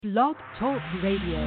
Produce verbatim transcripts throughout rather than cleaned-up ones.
Blog Talk Radio.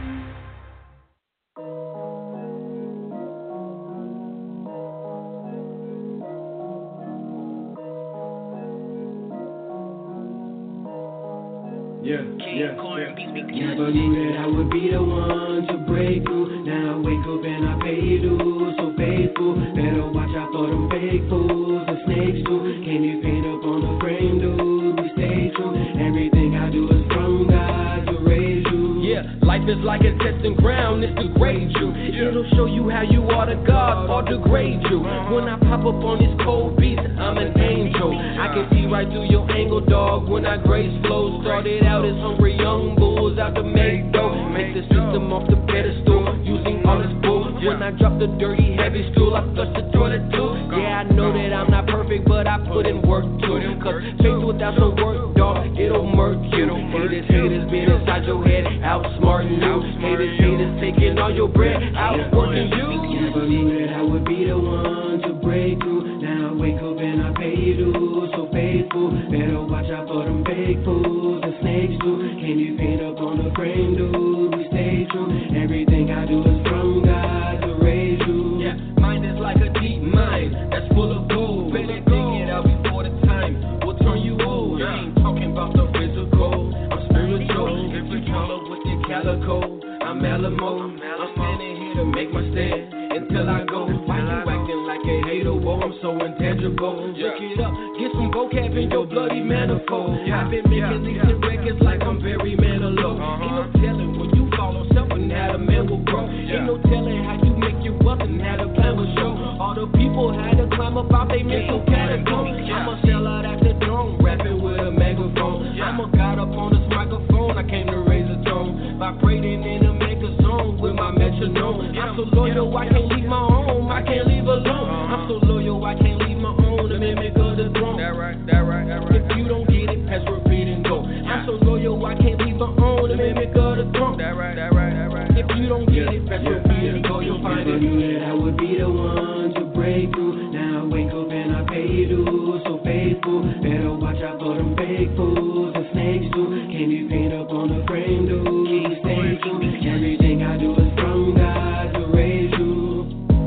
Yeah, yeah, yeah. Never knew that I would be the one to break through. Now I wake up and I pay dues. So faithful, better watch out for them fake fools. The snakes too. Can you paint up on the frame, dude? We stay true. Everything I do is from God to raise you. Yeah, life is like a testing ground. It's to grade you. It'll show you how you are to God or degrade you. When I pop up on this cold beat, I'm an angel. I can see right through your angle, dog. When I grace flow, started out as hungry young bulls out to make dough. Make the system off the pedestal, using all this bull. When I drop the dirty, heavy stool, I flush the toilet too. Yeah, I know that I'm not perfect, but I put in work too. Cause faith without some work, dog, it'll murk you. Haters, haters, been inside your head, outsmarting you. Haters, haters, taking all your bread, outworking you. Never knew that I would be the one to break through. Now I wake up and I pay dues. So faithful, better watch out for them fake fools. The snakes too. Can you paint up on the frame, dude? We stay true. Everything I do is from God to raise you. Yeah, mine is like a deep mine that's full of gold. Better dig it out before the time will turn you old. I ain't talking about the physical, I'm spiritual. If you color with your calico, I'm Alamo. I'm standing here to make my stand until I go. Why you acting like a hater? Whoa, I'm so intangible. Look it up, get some vocab in your bloody manifold. I've been making these hit records like I'm very Manilow. Ain't no telling when you fall on self and how the man will grow. Ain't no telling how you make your wealth and how the plan will show. All the people had to climb up out they mental catacombs. I'm a sellout at the throne, rapping with a megaphone. I'm a god up on this microphone, I came to raise a tone. Vibrating in a mega zone with my metronome. I'm so loyal, I can't leave my home, I can't leave alone. I'm so loyal, I can't leave my own, the mimic of the throne. That right, that right, that right. If you don't get it, pass, repeat, and go. I'm so loyal, I can't leave my own, the mimic of the throne. That right, that right, that right. If you don't get it, pass, repeat, and go, you'll find Never it. knew that I would be the one to break through. Now I wake up and I pay dues. So faithful, better watch out for them fake fools. The snakes too. Can you paint up on the frame, dude? We stay true. Everything I do is from God to raise you.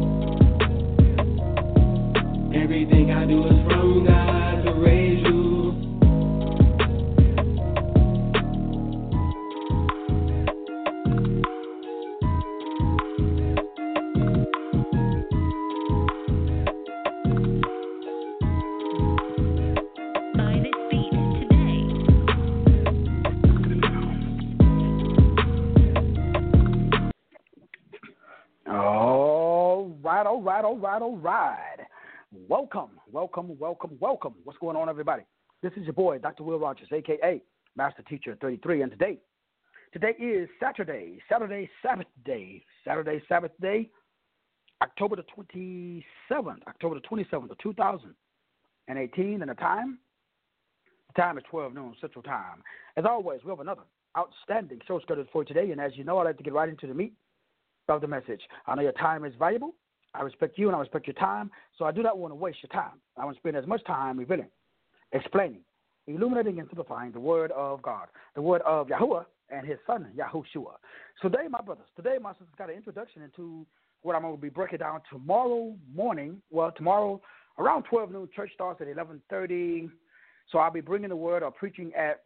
Everything I do is from God to raise you. All right, all right, all right, all right. Welcome, welcome, welcome, welcome. What's going on, everybody? This is your boy, Doctor Will Rogers, a k a. Master Teacher thirty-three, and today, today is Saturday, Saturday, Sabbath Day, Saturday, Sabbath Day, October the twenty-seventh, October the twenty-seventh of two thousand eighteen, and the time, the time is twelve noon Central Time. As always, we have another outstanding show scheduled for today, and as you know, I like to get right into the meat of the message. I know your time is valuable. I respect you and I respect your time, so I do not want to waste your time. I want to spend as much time revealing, explaining, illuminating, and simplifying the word of God, the word of Yahuwah and his son, Yahushua. So today, my brothers, today my sisters got an introduction into what I'm going to be breaking down tomorrow morning. Well, tomorrow around twelve noon, church starts at eleven thirty, so I'll be bringing the word or preaching at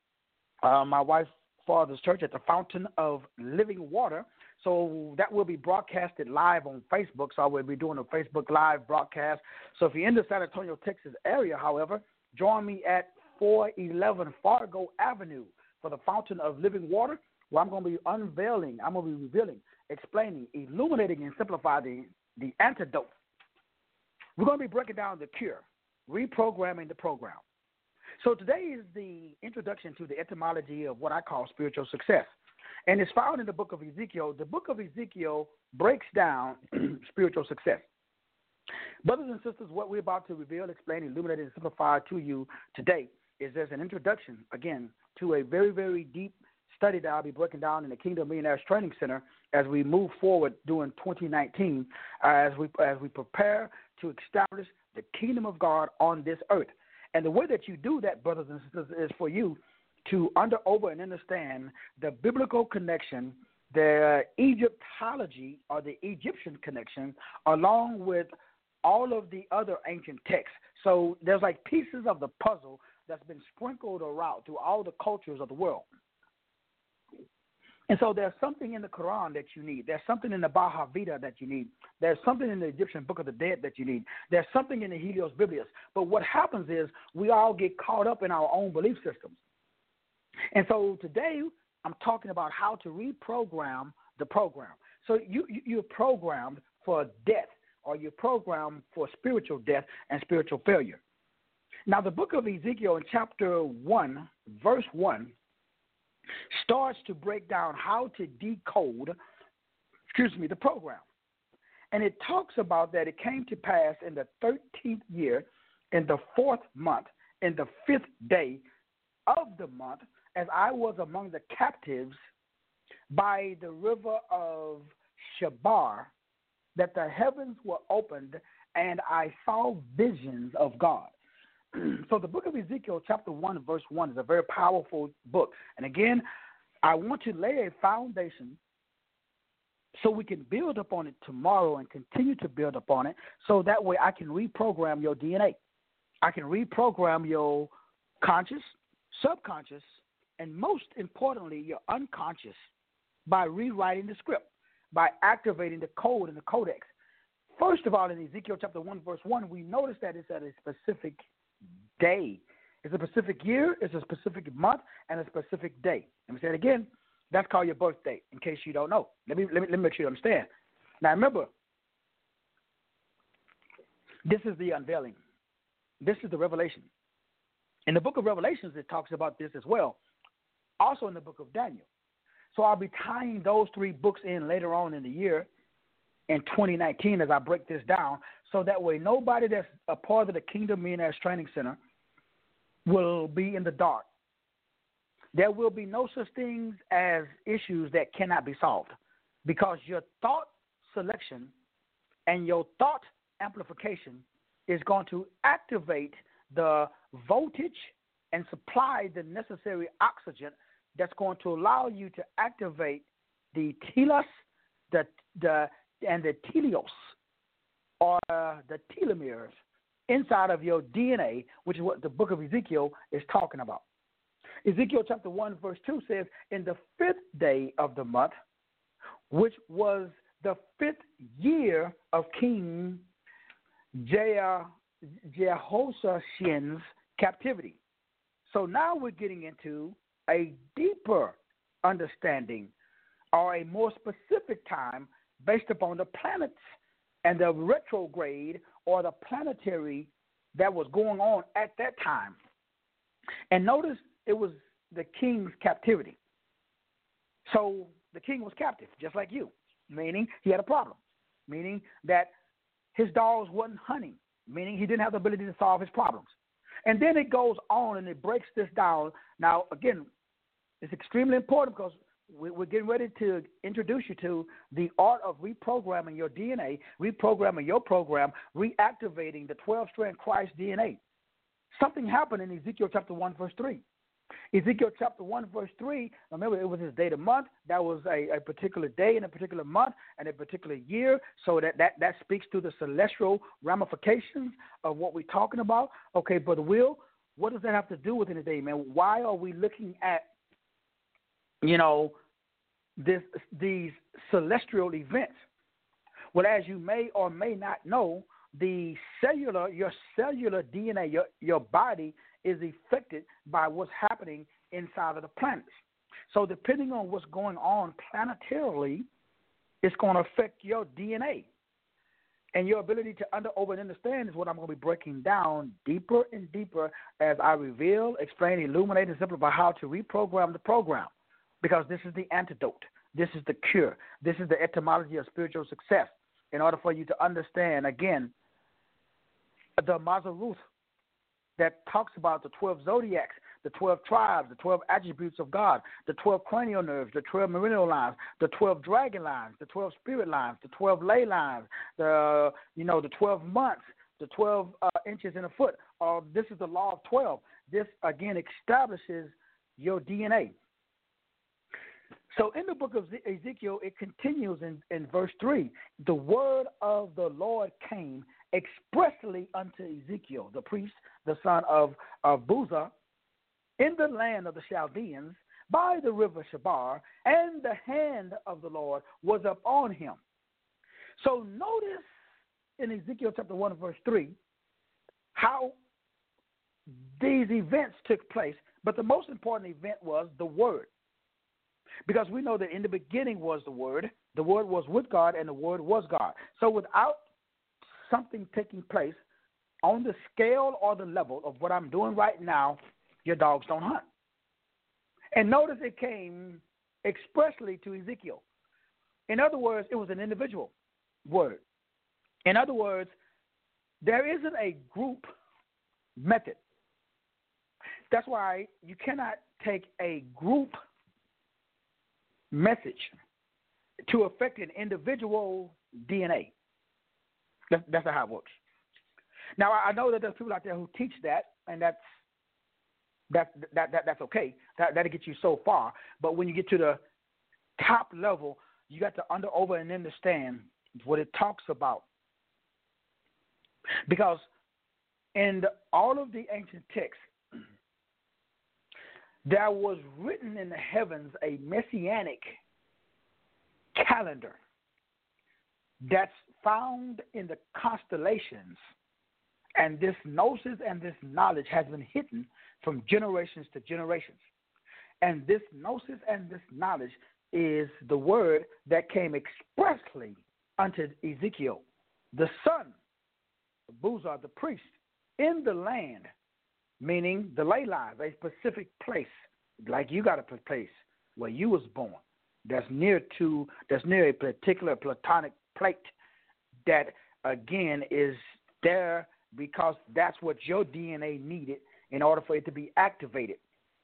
uh, my wife's father's church at the Fountain of Living Water. So that will be broadcasted live on Facebook. So I will be doing a Facebook Live broadcast. So if you're in the San Antonio, Texas area, however, join me at four eleven Fargo Avenue for the Fountain of Living Water, where I'm going to be unveiling, I'm going to be revealing, explaining, illuminating, and simplifying the, the antidote. We're going to be breaking down the cure, reprogramming the program. So today is the introduction to the etymology of what I call spiritual success. And it's found in the book of Ezekiel. The book of Ezekiel breaks down spiritual success. Brothers and sisters, what we're about to reveal, explain, illuminate, and simplify to you today is there's an introduction, again, to a very, very deep study that I'll be breaking down in the Kingdom Millionaires Training Center as we move forward during twenty nineteen, uh, as we as we prepare to establish the kingdom of God on this earth. And the way that you do that, brothers and sisters, is for you to under, over, and understand the biblical connection, the Egyptology or the Egyptian connection, along with all of the other ancient texts. So there's like pieces of the puzzle that's been sprinkled around through all the cultures of the world. And so there's something in the Quran that you need. There's something in the Baha Vita that you need. There's something in the Egyptian Book of the Dead that you need. There's something in the Helios Biblius. But what happens is we all get caught up in our own belief systems. And so today I'm talking about how to reprogram the program. So you, you, you're programmed for death, or you're programmed for spiritual death and spiritual failure. Now, the book of Ezekiel in chapter one, verse one, starts to break down how to decode, excuse me, the program. And it talks about that it came to pass in the thirteenth year, in the fourth month, in the fifth day of the month, as I was among the captives by the river of Shabar, that the heavens were opened, and I saw visions of God. So the book of Ezekiel, chapter one, verse one, is a very powerful book. And again, I want to lay a foundation so we can build upon it tomorrow and continue to build upon it, so that way I can reprogram your D N A. I can reprogram your conscious, subconscious, and most importantly, your unconscious, by rewriting the script, by activating the code and the codex. First of all, in Ezekiel chapter one, verse one, we notice that it's at a specific day. It's a specific year, it's a specific month, and a specific day. Let me say it again. That's called your birth date, in case you don't know. Let me, let me, let me make sure you understand. Now, remember, this is the unveiling. This is the revelation. In the book of Revelations, it talks about this as well. Also in the book of Daniel. So I'll be tying those three books in later on in the year in twenty nineteen as I break this down, so that way nobody that's a part of the Kingdom Millionaires Training Center will be in the dark. There will be no such things as issues that cannot be solved, because your thought selection and your thought amplification is going to activate the voltage and supply the necessary oxygen that's going to allow you to activate the telos, the the and the teleos, or the telomeres inside of your D N A, which is what the book of Ezekiel is talking about. Ezekiel chapter one, verse two says, in the fifth day of the month, which was the fifth year of King Je- Jehoshaphat's captivity. So now we're getting into a deeper understanding, or a more specific time, based upon the planets and the retrograde or the planetary that was going on at that time. And notice it was the king's captivity. So the king was captive, just like you, meaning he had a problem, meaning that his dogs wasn't hunting, meaning he didn't have the ability to solve his problems. And then it goes on and it breaks this down. Now, again, it's extremely important, because we're getting ready to introduce you to the art of reprogramming your D N A, reprogramming your program, reactivating the twelve-strand Christ D N A. Something happened in Ezekiel chapter one, verse three. Ezekiel chapter one, verse three, remember, it was his day of month. That was a, a particular day in a particular month and a particular year. So that, that, that speaks to the celestial ramifications of what we're talking about. Okay, Brother Will, what does that have to do with anything, man? Why are we looking at, you know, this these celestial events? Well, as you may or may not know, the cellular, your cellular D N A, your, your body is affected by what's happening inside of the planets. So depending on what's going on planetarily, it's going to affect your D N A. And your ability to under, over, and understand is what I'm going to be breaking down deeper and deeper as I reveal, explain, illuminate, and simplify how to reprogram the program. Because this is the antidote. This is the cure. This is the etymology of spiritual success. In order for you to understand, again, the Mazaruth that talks about the twelve zodiacs, the twelve tribes, the twelve attributes of God, the twelve cranial nerves, the twelve meridian lines, the twelve dragon lines, the twelve spirit lines, the twelve ley lines, the, you know, the twelve months, the twelve uh, inches in a foot. Uh, this is the law of twelve. This, again, establishes your D N A. So in the book of Ezekiel, it continues in, in verse three. The word of the Lord came expressly unto Ezekiel, the priest, the son of, of Buzah, in the land of the Chaldeans, by the river Shabar, and the hand of the Lord was upon him. So notice in Ezekiel chapter one, verse three, how these events took place, but the most important event was the word. Because we know that in the beginning was the Word, the Word was with God, and the Word was God. So without something taking place on the scale or the level of what I'm doing right now, your dogs don't hunt. And notice it came expressly to Ezekiel. In other words, it was an individual word. In other words, there isn't a group method. That's why you cannot take a group message to affect an individual D N A. That's, that's not how it works. Now, I know that there's people out there who teach that, and that's that that, that that's okay. That that'll get you so far. But when you get to the top level, you got to under over and understand what it talks about. Because in the, all of the ancient texts, there was written in the heavens a messianic calendar that's found in the constellations, and this gnosis and this knowledge has been hidden from generations to generations. And this gnosis and this knowledge is the word that came expressly unto Ezekiel, the son of Buzah, the priest, in the land, meaning the ley lines, a specific place, like you got a place where you was born, that's near to, that's near a particular platonic plate that, again, is there because that's what your D N A needed in order for it to be activated.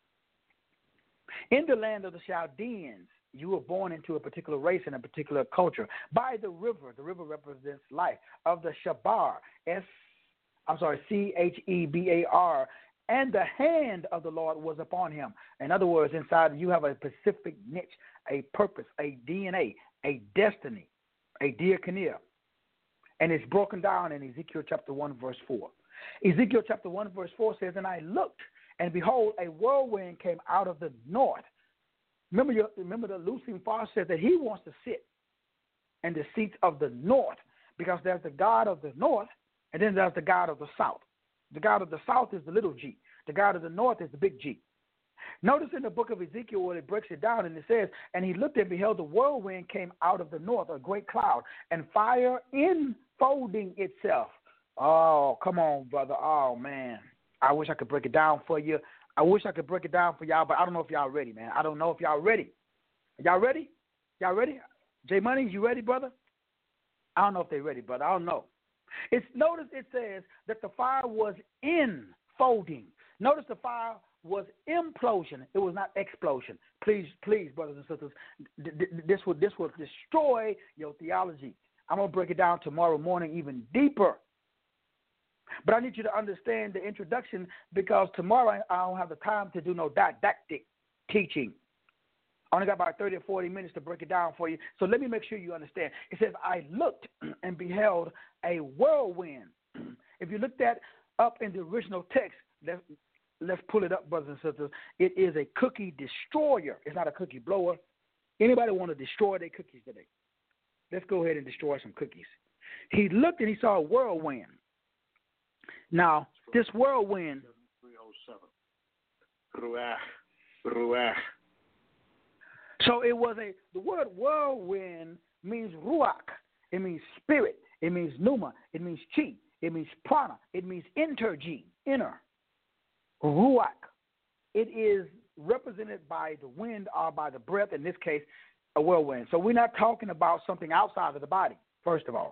In the land of the Chaldeans, you were born into a particular race and a particular culture. By the river, the river represents life, of the Shabar, S, I'm sorry, C H E B A R, and the hand of the Lord was upon him. In other words, inside you have a specific niche, a purpose, a D N A, a destiny, a diakonia. And it's broken down in Ezekiel chapter one, verse four. Ezekiel chapter one, verse four says, and I looked, and behold, a whirlwind came out of the north. Remember, your, remember the Lucifer Farr says that he wants to sit in the seats of the north because there's the God of the north, and then there's the God of the south. The God of the south is the little g. The God of the north is the big G. Notice in the book of Ezekiel where it breaks it down, and it says, and he looked and beheld the whirlwind came out of the north, a great cloud, and fire enfolding itself. Oh, come on, brother. Oh, man. I wish I could break it down for you. I wish I could break it down for y'all, but I don't know if y'all ready, man. I don't know if y'all ready. Y'all ready? Y'all ready? J Money, you ready, brother? I don't know if they ready, brother. I don't know. It's notice it says that the fire was enfolding. Notice the fire was implosion. It was not explosion. Please, please, brothers and sisters, this will this will destroy your theology. I'm gonna break it down tomorrow morning even deeper. But I need you to understand the introduction because tomorrow I don't have the time to do no didactic teaching. I only got about thirty or forty minutes to break it down for you. So let me make sure you understand. It says, I looked and beheld a whirlwind. If you look that up in the original text, let's, let's pull it up, brothers and sisters. It is a cookie destroyer. It's not a cookie blower. Anybody want to destroy their cookies today? Let's go ahead and destroy some cookies. He looked and he saw a whirlwind. Now, this whirlwind. Ruach. Ruach. So it was a, the word whirlwind means ruach. It means spirit. It means pneuma. It means chi. It means prana. It means interg, inner. Ruach. It is represented by the wind or by the breath, in this case, a whirlwind. So we're not talking about something outside of the body, first of all.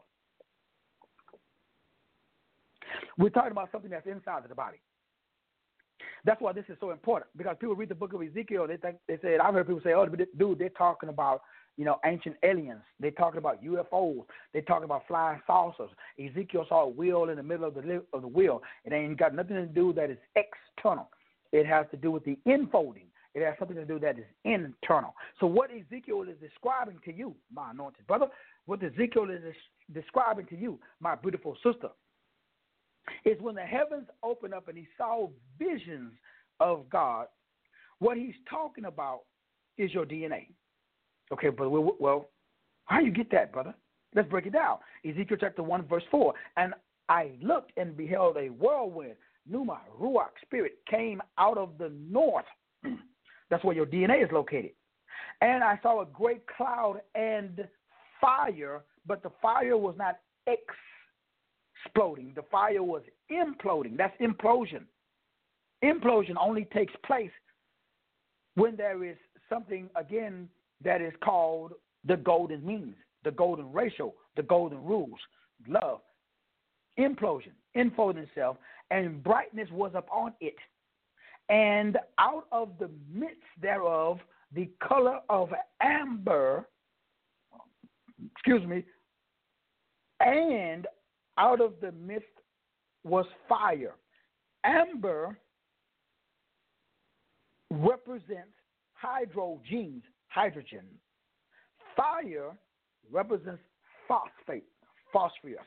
We're talking about something that's inside of the body. That's why this is so important, because people read the book of Ezekiel, they think, they said, I've heard people say, oh, dude, they're talking about, you know, ancient aliens. They're talking about U F Os. They're talking about flying saucers. Ezekiel saw a wheel in the middle of the of the wheel. It ain't got nothing to do that is external. It has to do with the enfolding. It has something to do that is internal. So what Ezekiel is describing to you, my anointed brother, what Ezekiel is describing to you, my beautiful sister, is when the heavens opened up and he saw visions of God, what he's talking about is your D N A. Okay, but well, how do you get that, brother? Let's break it down. Ezekiel chapter one, verse four. And I looked and beheld a whirlwind, Pneuma, Ruach, spirit, came out of the north. That's where your D N A is located. And I saw a great cloud and fire, but the fire was not exploding. The fire was imploding. That's implosion. Implosion only takes place when there is something, again, that is called the golden means, the golden ratio, the golden rules, love. Implosion, enfolding itself, and brightness was upon it. And out of the midst thereof, the color of amber, excuse me, and out of the midst was fire. Amber represents hydrogens, hydrogen. Fire represents phosphate, phosphorus.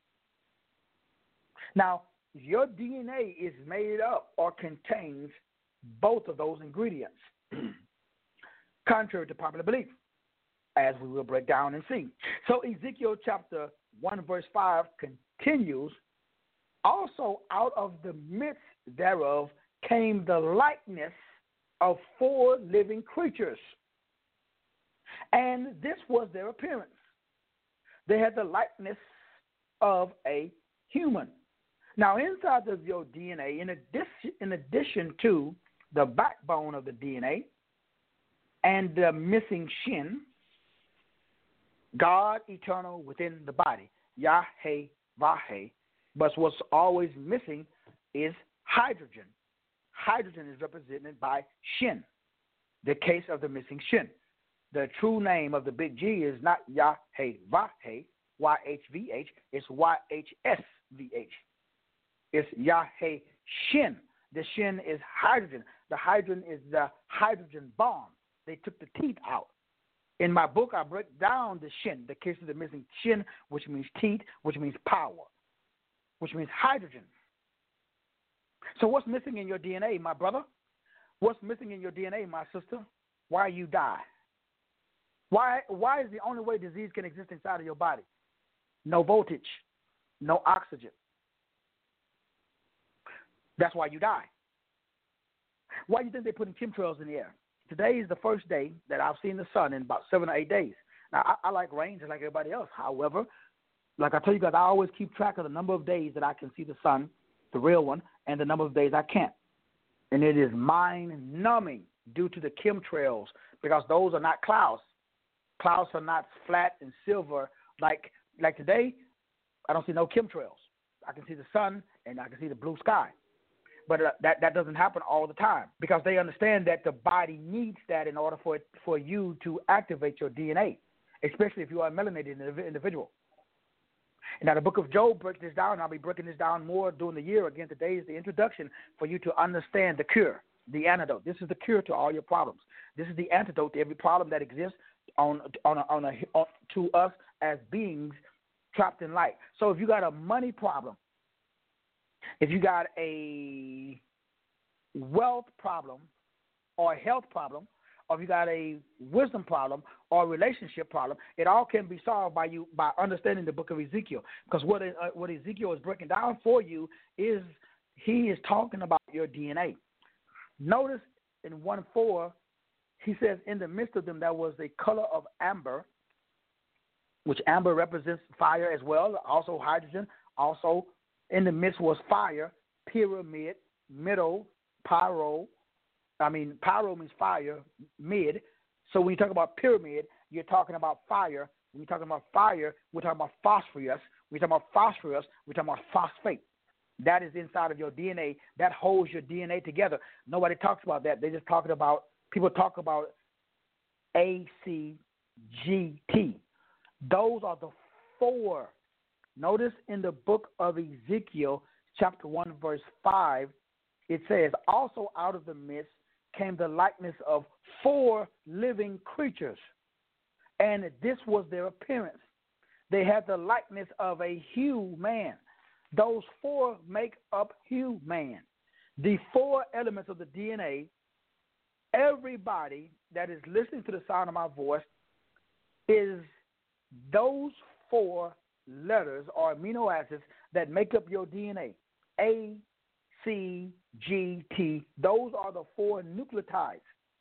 Now, your D N A is made up or contains both of those ingredients, contrary to popular belief, as we will break down and see. So Ezekiel chapter one, verse five continues, also out of the midst thereof came the likeness of four living creatures. And this was their appearance. They had the likeness of a human. Now, inside of your D N A, in addition, in addition to the backbone of the D N A and the missing shin, God eternal within the body, Yahweh, Vaheh, but what's always missing is hydrogen. Hydrogen is represented by shin, the case of the missing shin. The true name of the big G is not Yahweh, Vaheh, Y H V H, it's Y H S V H. It's Yahweh Shin. The shin is hydrogen. The hydrogen is the hydrogen bomb. They took the teeth out. In my book, I break down the shin, the case of the missing shin, which means teeth, which means power, which means hydrogen. So what's missing in your D N A, my brother? What's missing in your D N A, my sister? Why you die? Why, why is the only way disease can exist inside of your body? No voltage, no oxygen. That's why you die. Why do you think they're putting chemtrails in the air? Today is the first day that I've seen the sun in about seven or eight days. Now, I, I like rain just like everybody else. However, like I tell you guys, I always keep track of the number of days that I can see the sun, the real one, and the number of days I can't. And it is mind-numbing due to the chemtrails because those are not clouds. Clouds are not flat and silver. Like, like today, I don't see no chemtrails. I can see the sun and I can see the blue sky. But uh, that, that doesn't happen all the time because they understand that the body needs that in order for it, for you to activate your D N A, especially if you are a melanated individual. And now the book of Job breaks this down. I'll be breaking this down more during the year. Again, today is the introduction for you to understand the cure, the antidote. This is the cure to all your problems. This is the antidote to every problem that exists on on a, on a on, to us as beings trapped in light. So if you got a money problem, if you got a wealth problem or a health problem, or if you got a wisdom problem or a relationship problem, it all can be solved by you by understanding the book of Ezekiel. Because what uh, what Ezekiel is breaking down for you is he is talking about your D N A. Notice in one four, he says, in the midst of them there was a color of amber, which amber represents fire as well, also hydrogen, also in the midst was fire, pyramid, middle, pyro. I mean, pyro means fire, mid. So when you talk about pyramid, you're talking about fire. When you're talking about fire, we're talking about phosphorus. When you're talking about phosphorus, we're talking about phosphate. That is inside of your D N A. That holds your D N A together. Nobody talks about that. They're just talking about, people talk about A C G T. Those are the four. Notice in the book of Ezekiel, chapter one, verse five, it says, also out of the midst came the likeness of four living creatures, and this was their appearance. They had the likeness of a human. Those four make up human. The four elements of the D N A, everybody that is listening to the sound of my voice, is those four letters or amino acids that make up your D N A. A, C, G, T. Those are the four nucleotides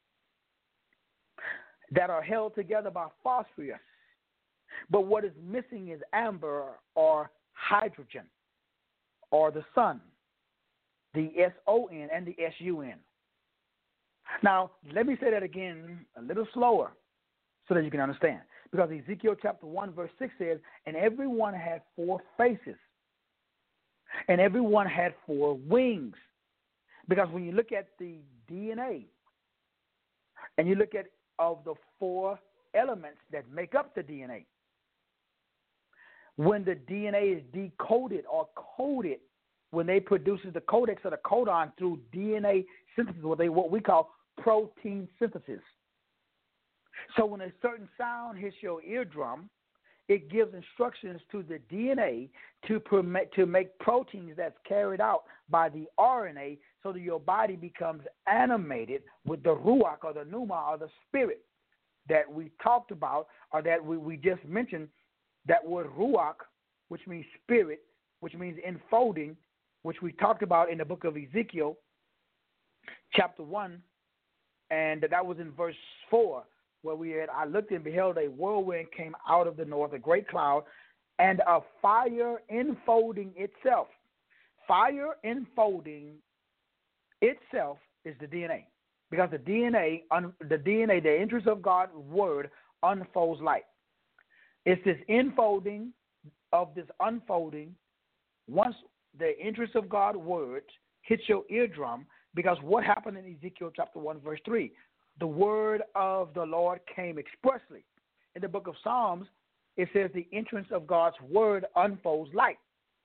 that are held together by phosphorus. But what is missing is amber or hydrogen or the sun, the S O N and the S U N. Now, let me say that again a little slower so that you can understand. Because Ezekiel chapter one, verse six says, and everyone had four faces, and everyone had four wings. Because when you look at the D N A, and you look at of the four elements that make up the D N A, when the D N A is decoded or coded, when they produces the codex or the codon through D N A synthesis, what they what we call protein synthesis. So when a certain sound hits your eardrum, it gives instructions to the D N A to permit, to make proteins that's carried out by the R N A, so that your body becomes animated with the ruach or the pneuma or the spirit that we talked about, or that we, we just mentioned. That word ruach, which means spirit, which means enfolding, which we talked about in the book of Ezekiel, chapter one, and that was in verse four, where we had, I looked and beheld a whirlwind came out of the north, a great cloud, and a fire enfolding itself. Fire enfolding itself is the D N A, because the D N A, the D N A, the interest of God's word unfolds light. It's this enfolding of this unfolding. Once the interest of God's word hits your eardrum, because what happened in Ezekiel chapter one, verse three? The word of the Lord came expressly. In the book of Psalms, it says the entrance of God's word unfolds light.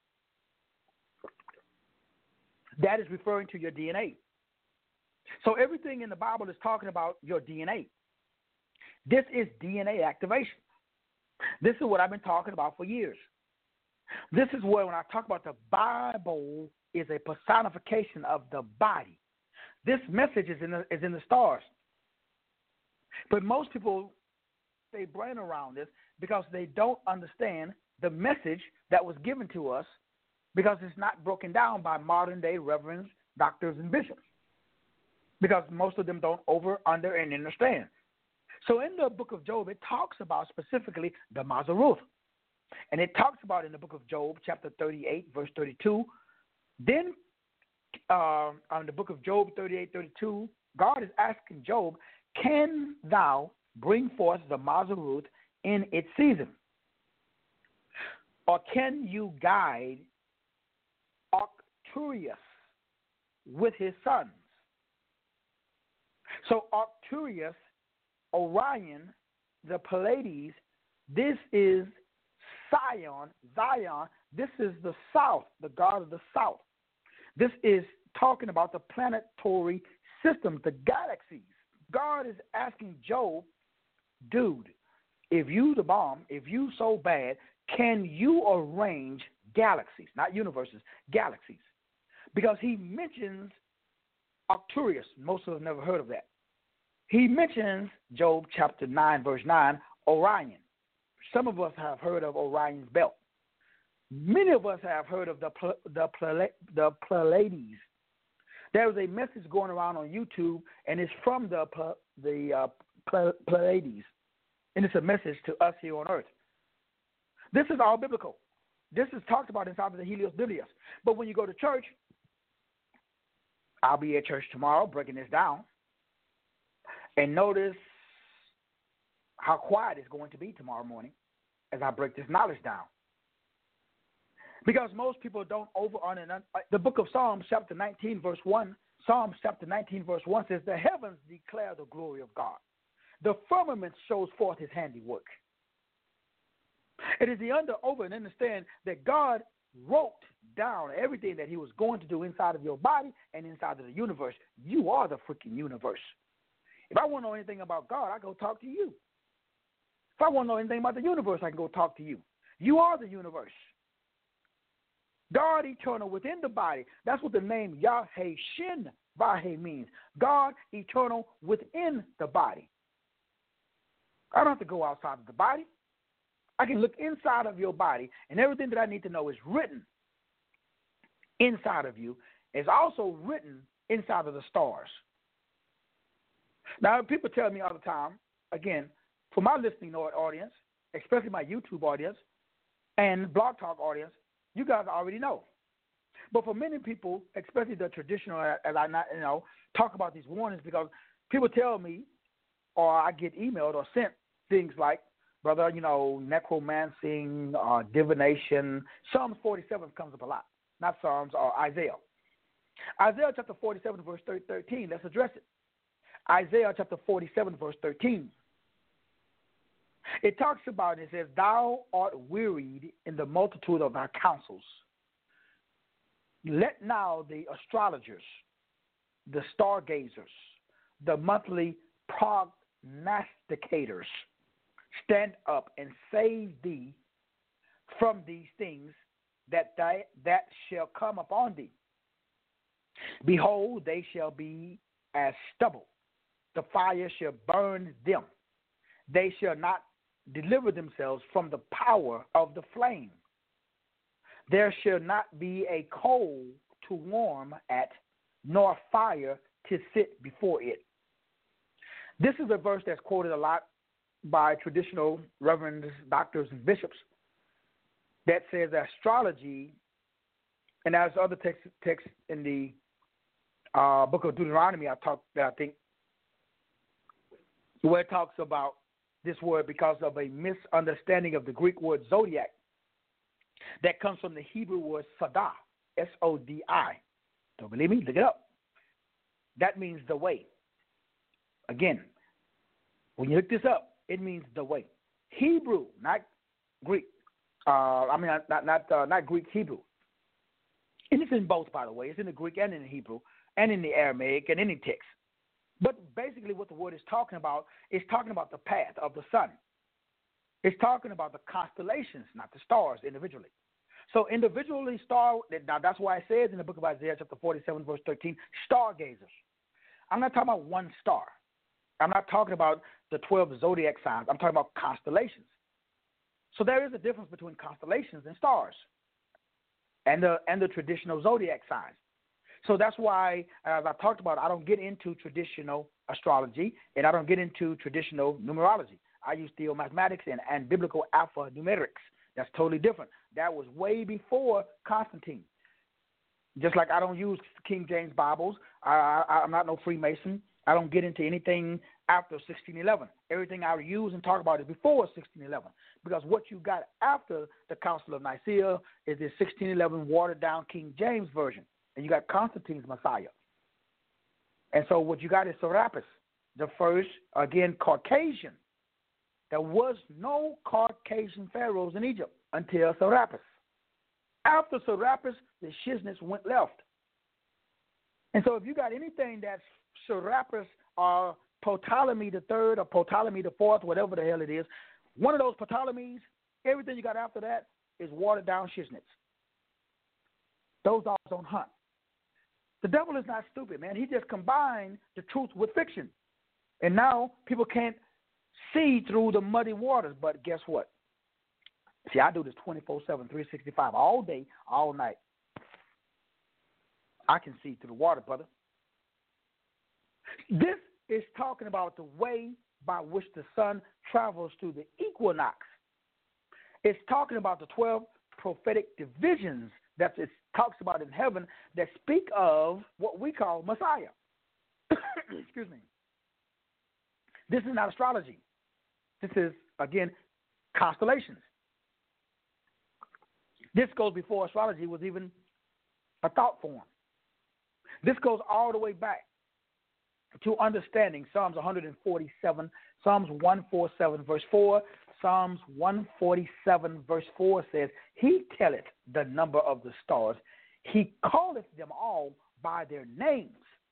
That is referring to your D N A. So everything in the Bible is talking about your D N A. This is D N A activation. This is what I've been talking about for years. This is where when I talk about the Bible is a personification of the body. This message is in the, is in the stars. But most people, they brain around this because they don't understand the message that was given to us, because it's not broken down by modern day reverends, doctors, and bishops, because most of them don't over, under, and understand. So in the book of Job, it talks about specifically the Mazaruth. And it talks about in the book of Job, chapter thirty-eight, verse thirty-two. Then uh, on the book of Job thirty-eight, thirty-two, God is asking Job, can thou bring forth the Mazaruth in its season? Or can you guide Arcturus with his sons? So Arcturus, Orion, the Pleiades, this is Zion, Zion, this is the south, the god of the south. This is talking about the planetary systems, the galaxies. God is asking Job, dude, if you the bomb, if you so bad, can you arrange galaxies, not universes, galaxies? Because he mentions Arcturus. Most of us have never heard of that. He mentions Job chapter nine, verse nine, Orion. Some of us have heard of Orion's belt. Many of us have heard of the the, the Pleiades. There was a message going around on YouTube, and it's from the the uh, Pleiades, and it's a message to us here on Earth. This is all biblical. This is talked about inside of the Helios Biblios. But when you go to church, I'll be at church tomorrow breaking this down, and notice how quiet it's going to be tomorrow morning as I break this knowledge down. Because most people don't over on and the book of Psalms chapter nineteen verse one, Psalms chapter nineteen verse one says, the heavens declare the glory of God. The firmament shows forth his handiwork. It is the under, over, and understand that God wrote down everything that he was going to do inside of your body and inside of the universe. You are the freaking universe. If I want to know anything about God, I go talk to you. If I want to know anything about the universe, I can go talk to you. You are the universe. God eternal within the body. That's what the name Yahweh Shin Vahe means. God eternal within the body. I don't have to go outside of the body. I can look inside of your body, and everything that I need to know is written inside of you. It's also written inside of the stars. Now, people tell me all the time, again, for my listening audience, especially my YouTube audience and Blog Talk audience, you guys already know. But for many people, especially the traditional, as I not, you know, talk about these warnings, because people tell me, or I get emailed or sent things like, brother, you know, necromancing, uh, divination. Psalms forty-seven comes up a lot, not Psalms or Isaiah. Isaiah chapter forty-seven, verse thirteen, let's address it. Isaiah chapter forty-seven, verse thirteen. It talks about, it says, thou art wearied in the multitude of thy counsels. Let now the astrologers, the stargazers, the monthly prognosticators stand up and save thee from these things that thy, that shall come upon thee. Behold, they shall be as stubble. The fire shall burn them. They shall not deliver themselves from the power of the flame. There shall not be a coal to warm at, nor fire to sit before it. This is a verse that's quoted a lot by traditional reverends, doctors, and bishops that says astrology, and there's other texts text in the uh, book of Deuteronomy I talked that I think where it talks about this word because of a misunderstanding of the Greek word zodiac that comes from the Hebrew word Sadah, S O D I. Don't believe me? Look it up. That means the way. Again, when you look this up, it means the way. Hebrew, not Greek. Uh, I mean, not not uh, not Greek, Hebrew. And it's in both, by the way. It's in the Greek and in the Hebrew and in the Aramaic and any text. But basically what the word is talking about is talking about the path of the sun. It's talking about the constellations, not the stars individually. So individually, star, now that's why it says in the book of Isaiah chapter forty-seven, verse thirteen, stargazers. I'm not talking about one star. I'm not talking about the twelve zodiac signs. I'm talking about constellations. So there is a difference between constellations and stars and the, and the traditional zodiac signs. So that's why, as I talked about, I don't get into traditional astrology and I don't get into traditional numerology. I use theomathematics and, and biblical alphanumerics. That's totally different. That was way before Constantine. Just like I don't use King James Bibles. I, I, I'm not no Freemason. I don't get into anything after sixteen eleven. Everything I use and talk about is before sixteen eleven. Because what you got after the Council of Nicaea is the sixteen eleven watered-down King James Version. And you got Constantine's Messiah. And so what you got is Serapis, the first, again, Caucasian. There was no Caucasian pharaohs in Egypt until Serapis. After Serapis, the Shiznits went left. And so if you got anything that's Serapis or Ptolemy the third or Ptolemy the fourth, whatever the hell it is, one of those Ptolemies, everything you got after that is watered down Shiznits. Those dogs don't hunt. The devil is not stupid, man. He just combined the truth with fiction. And now people can't see through the muddy waters. But guess what? See, I do this twenty-four seven, three sixty-five, all day, all night. I can see through the water, brother. This is talking about the way by which the sun travels through the equinox. It's talking about the twelve prophetic divisions that it talks about in heaven that speak of what we call Messiah. Excuse me. This is not astrology. This is, again, constellations. This goes before astrology was even a thought form. This goes all the way back to understanding Psalms one forty-seven, Psalms one forty-seven, verse four, Psalms one forty-seven, verse four says, He telleth the number of the stars. He calleth them all by their names.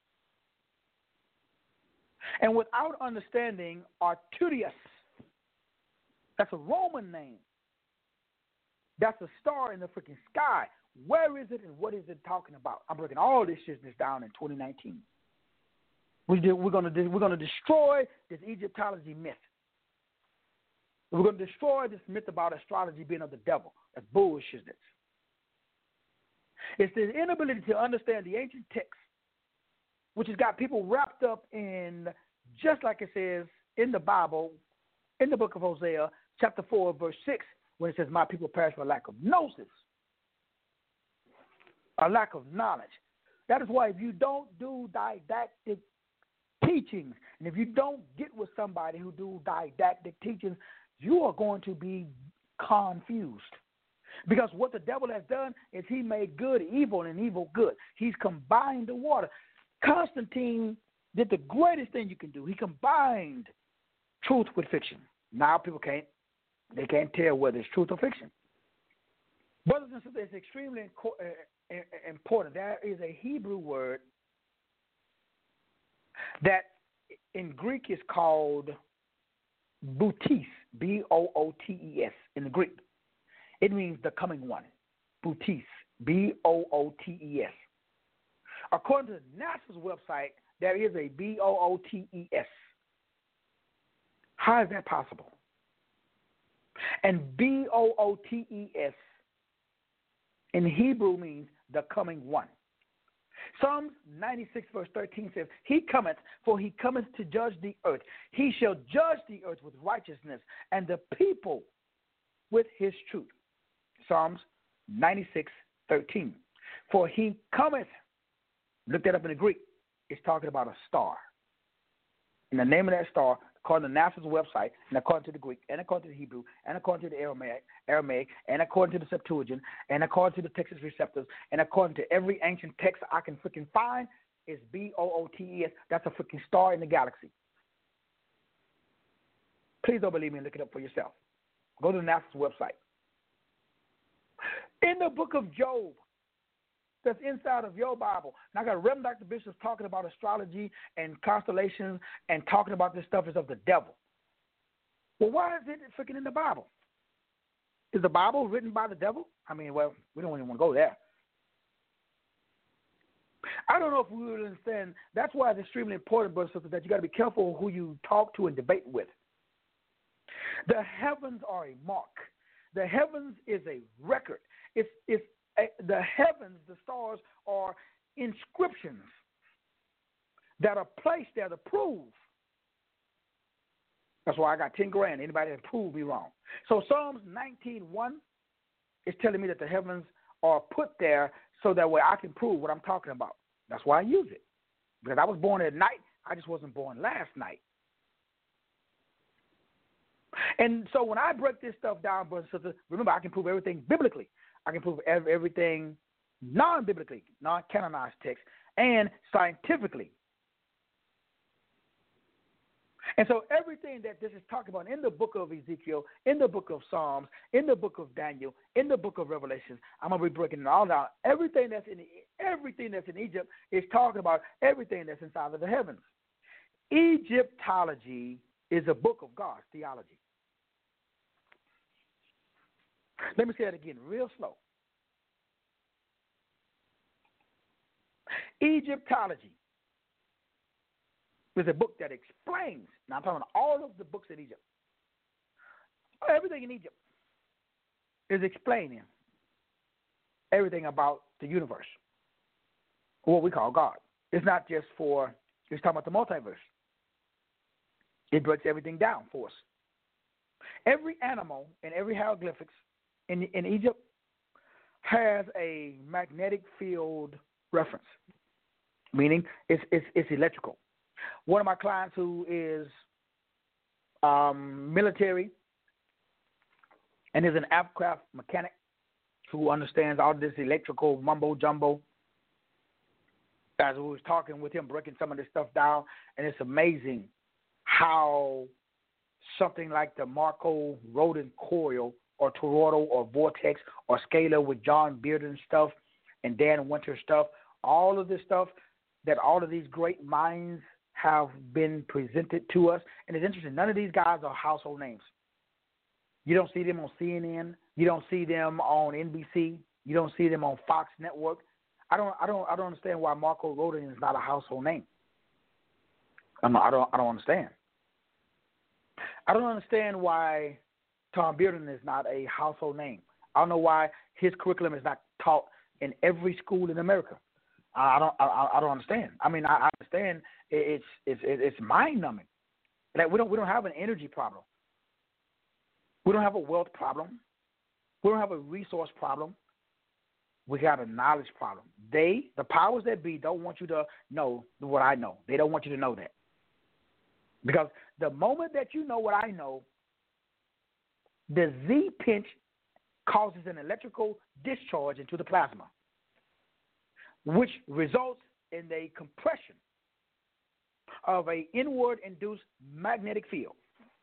And without understanding Arcturus, that's a Roman name. That's a star in the freaking sky. Where is it and what is it talking about? I'm breaking all this shit down in twenty nineteen. We do, we're going to we're going to destroy this Egyptology myth. We're going to destroy this myth about astrology being of the devil. That's bullshit. It's the inability to understand the ancient text, which has got people wrapped up in, just like it says in the Bible, in the book of Hosea, chapter four, verse six, when it says, my people perish for lack of gnosis, a lack of knowledge. That is why if you don't do didactic teachings, and if you don't get with somebody who do didactic teachings, you are going to be confused. Because what the devil has done is he made good evil and evil good. He's combined the water. Constantine did the greatest thing you can do. He combined truth with fiction. Now people can't, they can't tell whether it's truth or fiction. Brothers and sisters, it's extremely important. There is a Hebrew word that in Greek is called bootes, B O O T E S in the Greek. It means the coming one. Bootes, B O O T E S. According to NASA's website, there is a B O O T E S. How is that possible? And B O O T E S in Hebrew means the coming one. Psalms ninety-six, verse thirteen says, He cometh, for he cometh to judge the earth. He shall judge the earth with righteousness, and the people with his truth. Psalms ninety-six, thirteen. For he cometh, look that up in the Greek, it's talking about a star. And the name of that star, according to NASA's website, and according to the Greek, and according to the Hebrew, and according to the Aramaic, Aramaic, and according to the Septuagint, and according to the Texas Receptors, and according to every ancient text I can freaking find, is B O O T E S. That's a freaking star in the galaxy. Please don't believe me and look it up for yourself. Go to NASA's website. In the book of Job, that's inside of your Bible. Now, I got Reverend Doctor Bishop talking about astrology and constellations and talking about this stuff is of the devil. Well, why is it freaking in the Bible? Is the Bible written by the devil? I mean, well, we don't even want to go there. I don't know if we would understand. That's why it's extremely important, brothers and sisters, that you got to be careful who you talk to and debate with. The heavens are a mark. The heavens is a record. It's, it's a, the heavens, the stars, are inscriptions that are placed there to prove. That's why I got ten grand. Anybody that prove me wrong. So Psalms nineteen one is telling me that the heavens are put there so that way I can prove what I'm talking about. That's why I use it. Because I was born at night. I just wasn't born last night. And so when I break this stuff down, brothers and sisters, remember, I can prove everything biblically. I can prove everything non-biblically, non-canonized text, and scientifically. And so everything that this is talking about in the book of Ezekiel, in the book of Psalms, in the book of Daniel, in the book of Revelation, I'm going to be breaking it all down. Everything that's in everything that's in Egypt is talking about everything that's inside of the heavens. Egyptology is a book of God's theology. Let me say it again real slow. Egyptology is a book that explains, now I'm talking about all of the books in Egypt. Everything in Egypt is explaining everything about the universe, what we call God. It's not just for, it's talking about the multiverse. It breaks everything down for us. Every animal and every hieroglyphics in, in Egypt has a magnetic field reference, meaning it's, it's, it's electrical. One of my clients who is um, military and is an aircraft mechanic who understands all this electrical mumbo jumbo, as we was talking with him, breaking some of this stuff down, and it's amazing how something like the Marco Rodin Coil or Toroidal or Vortex or Scalar with John Bearden stuff and Dan Winter stuff, all of this stuff that all of these great minds have been presented to us. And it's interesting, none of these guys are household names. You don't see them on C N N. You don't see them on N B C. You don't see them on Fox Network. I don't, I don't, I don't understand why Marco Rodin is not a household name. I'm, I don't, I don't understand. I don't understand why Tom Bearden is not a household name. I don't know why his curriculum is not taught in every school in America. I don't, I, I don't understand. I mean, I understand it's, it's, it's mind numbing. Like we don't, we don't have an energy problem. We don't have a wealth problem. We don't have a resource problem. We got a knowledge problem. They, the powers that be, don't want you to know what I know. They don't want you to know that. Because the moment that you know what I know, the Z pinch causes an electrical discharge into the plasma, which results in a compression of an inward-induced magnetic field.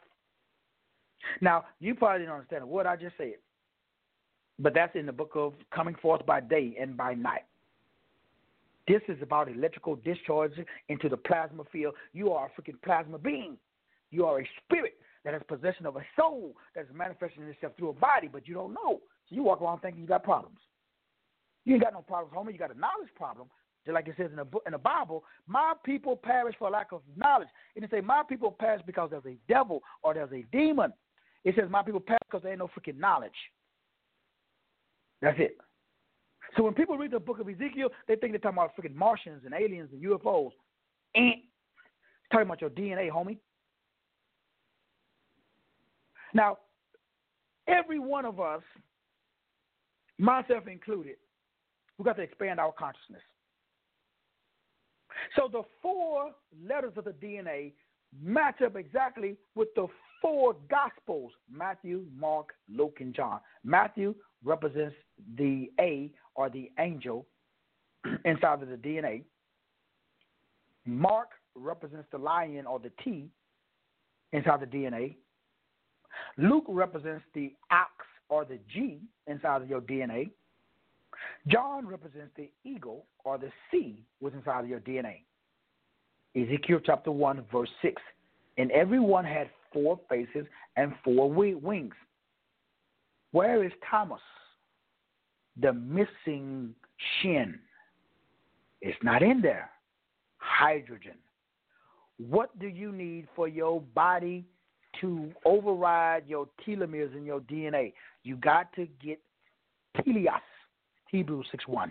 Now, you probably didn't understand what I just said, but that's in the book of Coming Forth by Day and by Night. This is about electrical discharge into the plasma field. You are a freaking plasma being. You are a spirit that has possession of a soul that's manifesting itself through a body, but you don't know. So you walk around thinking you got problems. You ain't got no problems, homie. You got a knowledge problem. Just like it says in the book, in the Bible, my people perish for lack of knowledge. It didn't say my people perish because there's a devil or there's a demon. It says my people perish because there ain't no freaking knowledge. That's it. So when people read the book of Ezekiel, they think they're talking about freaking Martians and aliens and U F Os. Ain't talking about your D N A, homie. Now, every one of us, myself included, we got to expand our consciousness. So the four letters of the D N A match up exactly with the four Gospels, Matthew, Mark, Luke, and John. Matthew represents the A or the angel inside of the D N A. Mark represents the lion or the T inside the D N A. Luke represents the ox or the G inside of your D N A. John represents the eagle or the C what's inside of your D N A. Ezekiel chapter one, verse six. And every one had four faces and four wings. Where is Thomas? The missing shin. It's not in there. Hydrogen. What do you need for your body to override your telomeres in your D N A? You got to get teleos, Hebrews six one.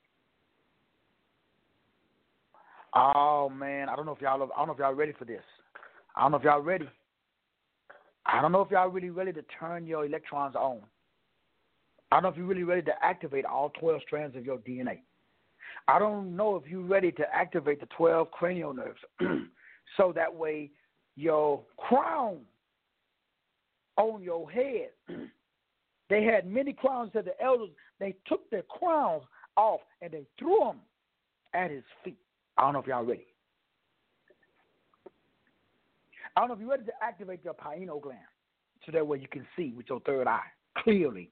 Oh man, I don't know if y'all I don't know if y'all ready for this. I don't know if y'all ready. I don't know if y'all really ready to turn your electrons on. I don't know if you're really ready to activate all twelve strands of your D N A. I don't know if you're ready to activate the twelve cranial nerves so that way your crown on your head, they had many crowns that the elders, they took their crowns off and they threw them at his feet. I don't know if y'all ready. I don't know if you're ready to activate your pineal gland so that way you can see with your third eye clearly.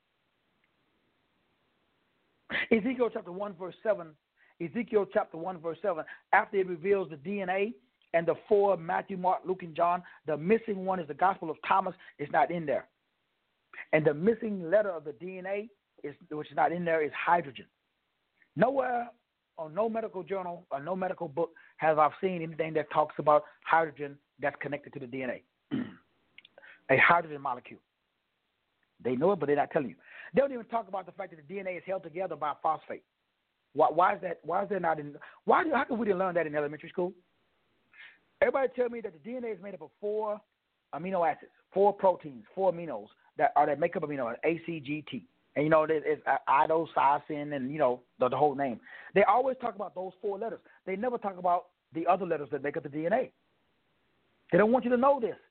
Ezekiel chapter one, verse seven, Ezekiel chapter one, verse seven, after it reveals the D N A and the four, Matthew, Mark, Luke, and John, the missing one is the Gospel of Thomas. It's not in there. And the missing letter of the D N A, is, which is not in there, is hydrogen. Nowhere on no medical journal or no medical book have I seen anything that talks about hydrogen that's connected to the D N A. A hydrogen molecule. They know it, but they're not telling you. They don't even talk about the fact that the D N A is held together by phosphate. Why, why is that? Why is that not in? Why? How come we didn't learn that in elementary school? Everybody tell me that the D N A is made up of four amino acids, four proteins, four aminos that are that make up amino acids, A, C, G, T. And you know, it's iodocyasin and you know the, the whole name. They always talk about those four letters. They never talk about the other letters that make up the D N A. They don't want you to know this.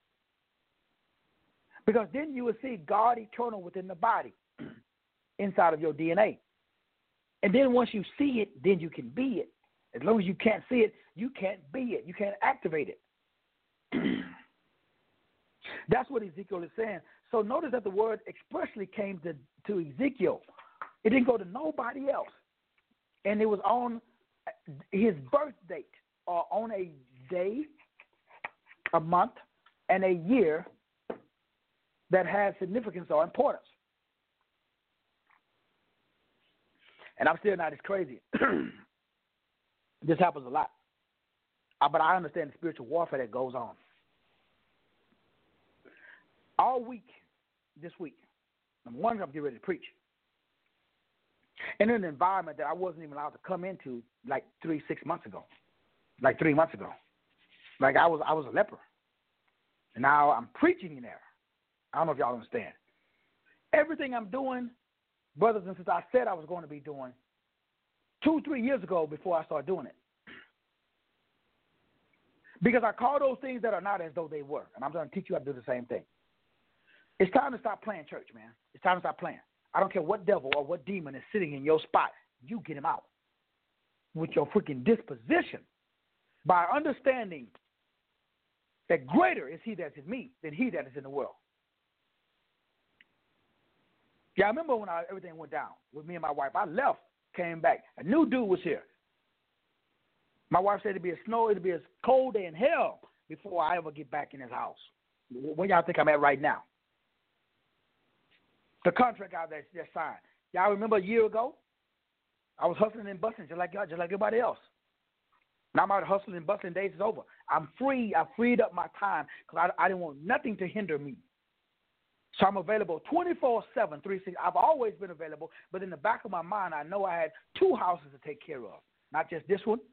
Because then you will see God eternal within the body, inside of your D N A. And then once you see it, then you can be it. As long as you can't see it, you can't be it. You can't activate it. That's what Ezekiel is saying. So notice that the word expressly came to, to Ezekiel. It didn't go to nobody else. And it was on his birth date, or on a day, a month, and a year that has significance or importance. And I'm still not as crazy. This happens a lot. Uh, but I understand the spiritual warfare that goes on. All week, this week, number one, I'm getting ready to preach. In an environment that I wasn't even allowed to come into like three, six months ago. Like three months ago. Like I was I was a leper. And now I'm preaching in there. I don't know if y'all understand. Everything I'm doing, brothers and sisters, I said I was going to be doing two, three years ago before I started doing it. Because I call those things that are not as though they were. And I'm going to teach you how to do the same thing. It's time to stop playing church, man. It's time to stop playing. I don't care what devil or what demon is sitting in your spot. You get him out with your freaking disposition by understanding that greater is he that is in me than he that is in the world. Yeah, I remember when I, everything went down with me and my wife. I left, came back. A new dude was here. My wife said it'd be a snow, it'd be a cold day in hell before I ever get back in his house. Where y'all think I'm at right now? The contract out there just signed. Y'all remember a year ago? I was hustling and busting just like y'all, just like everybody else. Now my hustling and busting days is over. I'm free. I freed up my time because I, I didn't want nothing to hinder me. So I'm available twenty-four seven, three sixty. I've always been available, but in the back of my mind, I know I had two houses to take care of, not just this one.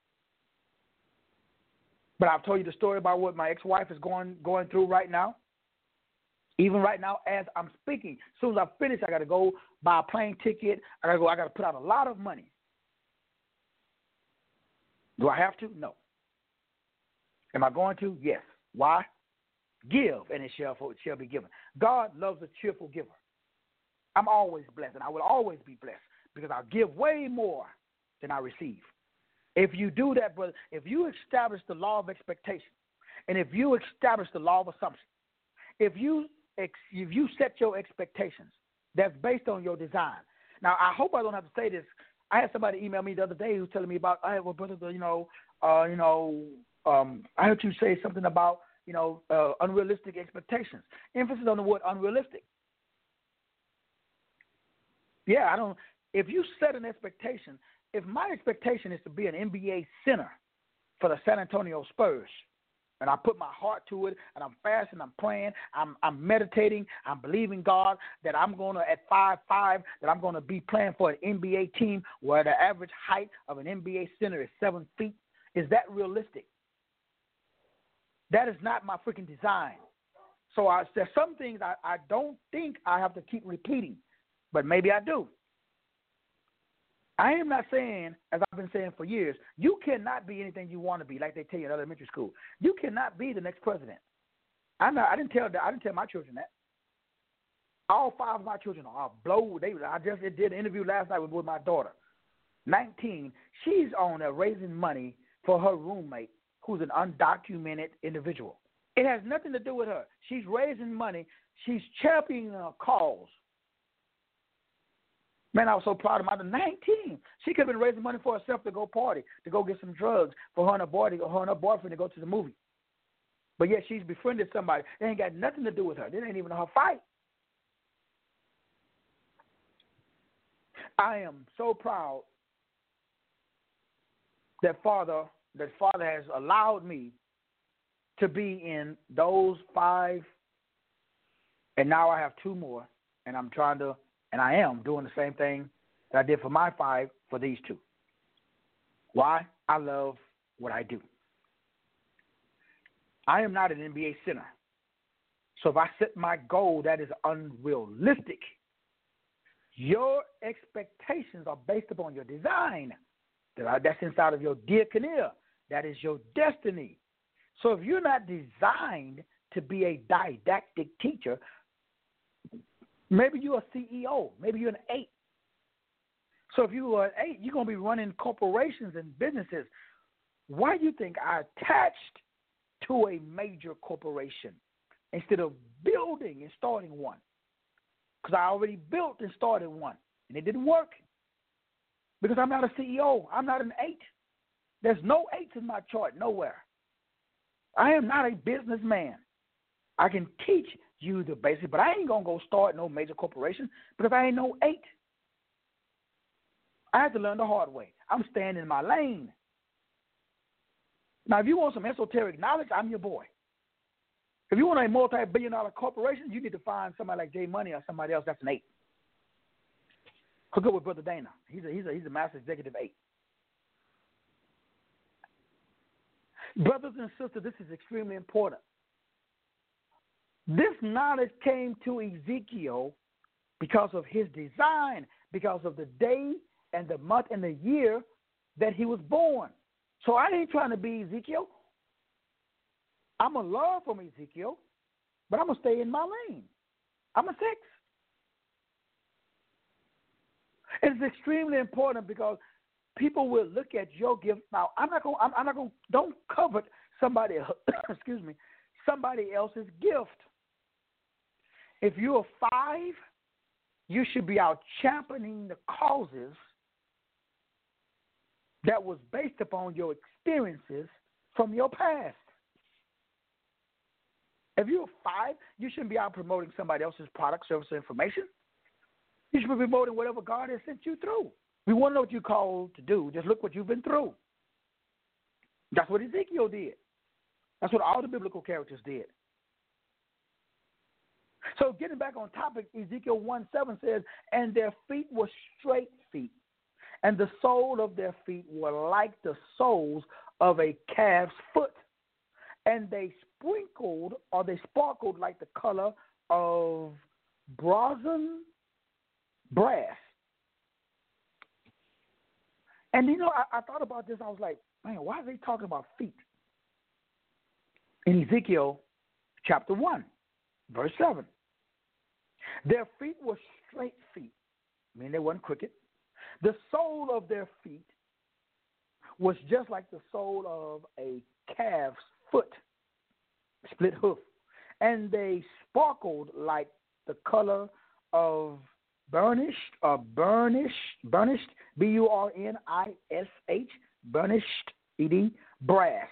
But I've told you the story about what my ex-wife is going going through right now. Even right now, as I'm speaking, as soon as I finish, I got to go buy a plane ticket. I got to go. I got to put out a lot of money. Do I have to? No. Am I going to? Yes. Why? Give, and it shall, it shall be given. God loves a cheerful giver. I'm always blessed, and I will always be blessed because I'll give way more than I receive. If you do that, brother, if you establish the law of expectation, and if you establish the law of assumption, if you if you set your expectations, that's based on your design. Now, I hope I don't have to say this. I had somebody email me the other day who was telling me about, I well, brother, you know, uh, you know, um, I heard you say something about, you know, uh, unrealistic expectations. Emphasis on the word unrealistic. Yeah, I don't. If you set an expectation, if my expectation is to be an N B A center for the San Antonio Spurs, and I put my heart to it, and I'm fasting, I'm praying, I'm I'm meditating, I'm believing God that I'm going to, at five five, that I'm going to be playing for an N B A team where the average height of an N B A center is seven feet. Is that realistic? That is not my freaking design. So I, there's some things I, I don't think I have to keep repeating, but maybe I do. I am not saying, as I've been saying for years, you cannot be anything you want to be, like they tell you in elementary school. You cannot be the next president. I'm not, I didn't tell I didn't tell my children that. All five of my children are blow. They, I just did an interview last night with, with my daughter, nineteen. She's on there raising money for her roommate, who's an undocumented individual. It has nothing to do with her. She's raising money. She's championing a cause. Man, I was so proud of my nineteen. She could have been raising money for herself to go party, to go get some drugs, for her and her, boy to go, her and her boyfriend to go to the movie. But yet she's befriended somebody. They ain't got nothing to do with her. They ain't even her fight. I am so proud that Father, that Father has allowed me to be in those five, and now I have two more, and I'm trying to, and I am doing the same thing that I did for my five for these two. Why? I love what I do. I am not an N B A center. So if I set my goal that is unrealistic, your expectations are based upon your design. That's inside of your diaconia. That is your destiny. So if you're not designed to be a didactic teacher, maybe you're a C E O. Maybe you're an eight. So if you are an eight, you're going to be running corporations and businesses. Why do you think I attached to a major corporation? instead of building and starting one. Because I already built and started one, and it didn't work. Because I'm not a C E O. I'm not an eight. There's no eights in my chart, nowhere. I am not a businessman. I can teach you the basics, but I ain't going to go start no major corporation because I ain't no eight. I had to learn the hard way. I'm staying in my lane. Now, if you want some esoteric knowledge, I'm your boy. If you want a multi-billion dollar corporation, you need to find somebody like Jay Money or somebody else that's an eight. Hook up with Brother Dana. He's a, he's a, he's a master executive eight. Brothers and sisters, this is extremely important. This knowledge came to Ezekiel because of his design, because of the day and the month and the year that he was born. So I ain't trying to be Ezekiel. I'm going to learn from Ezekiel, but I'm going to stay in my lane. I'm a six. It's extremely important because people will look at your gift. Now, I'm not going. I'm, I'm not going. Don't covet somebody. excuse me, somebody else's gift. If you're a five, you should be out championing the causes that was based upon your experiences from your past. If you're a five, you shouldn't be out promoting somebody else's product, service, or information. You should be promoting whatever God has sent you through. We want to know what you're called to do. Just look what you've been through. That's what Ezekiel did. That's what all the biblical characters did. So getting back on topic, Ezekiel one seven says, and their feet were straight feet, and the sole of their feet were like the soles of a calf's foot, and they sprinkled or they sparkled like the color of brazen brass. And, you know, I, I thought about this. I was like, man, why are they talking about feet? In Ezekiel chapter one, verse seven. Their feet were straight feet. I mean, they weren't crooked. The sole of their feet was just like the sole of a calf's foot, split hoof. And they sparkled like the color of burnished or burnished, burnished, B U R N I S H, burnished, E D, brass.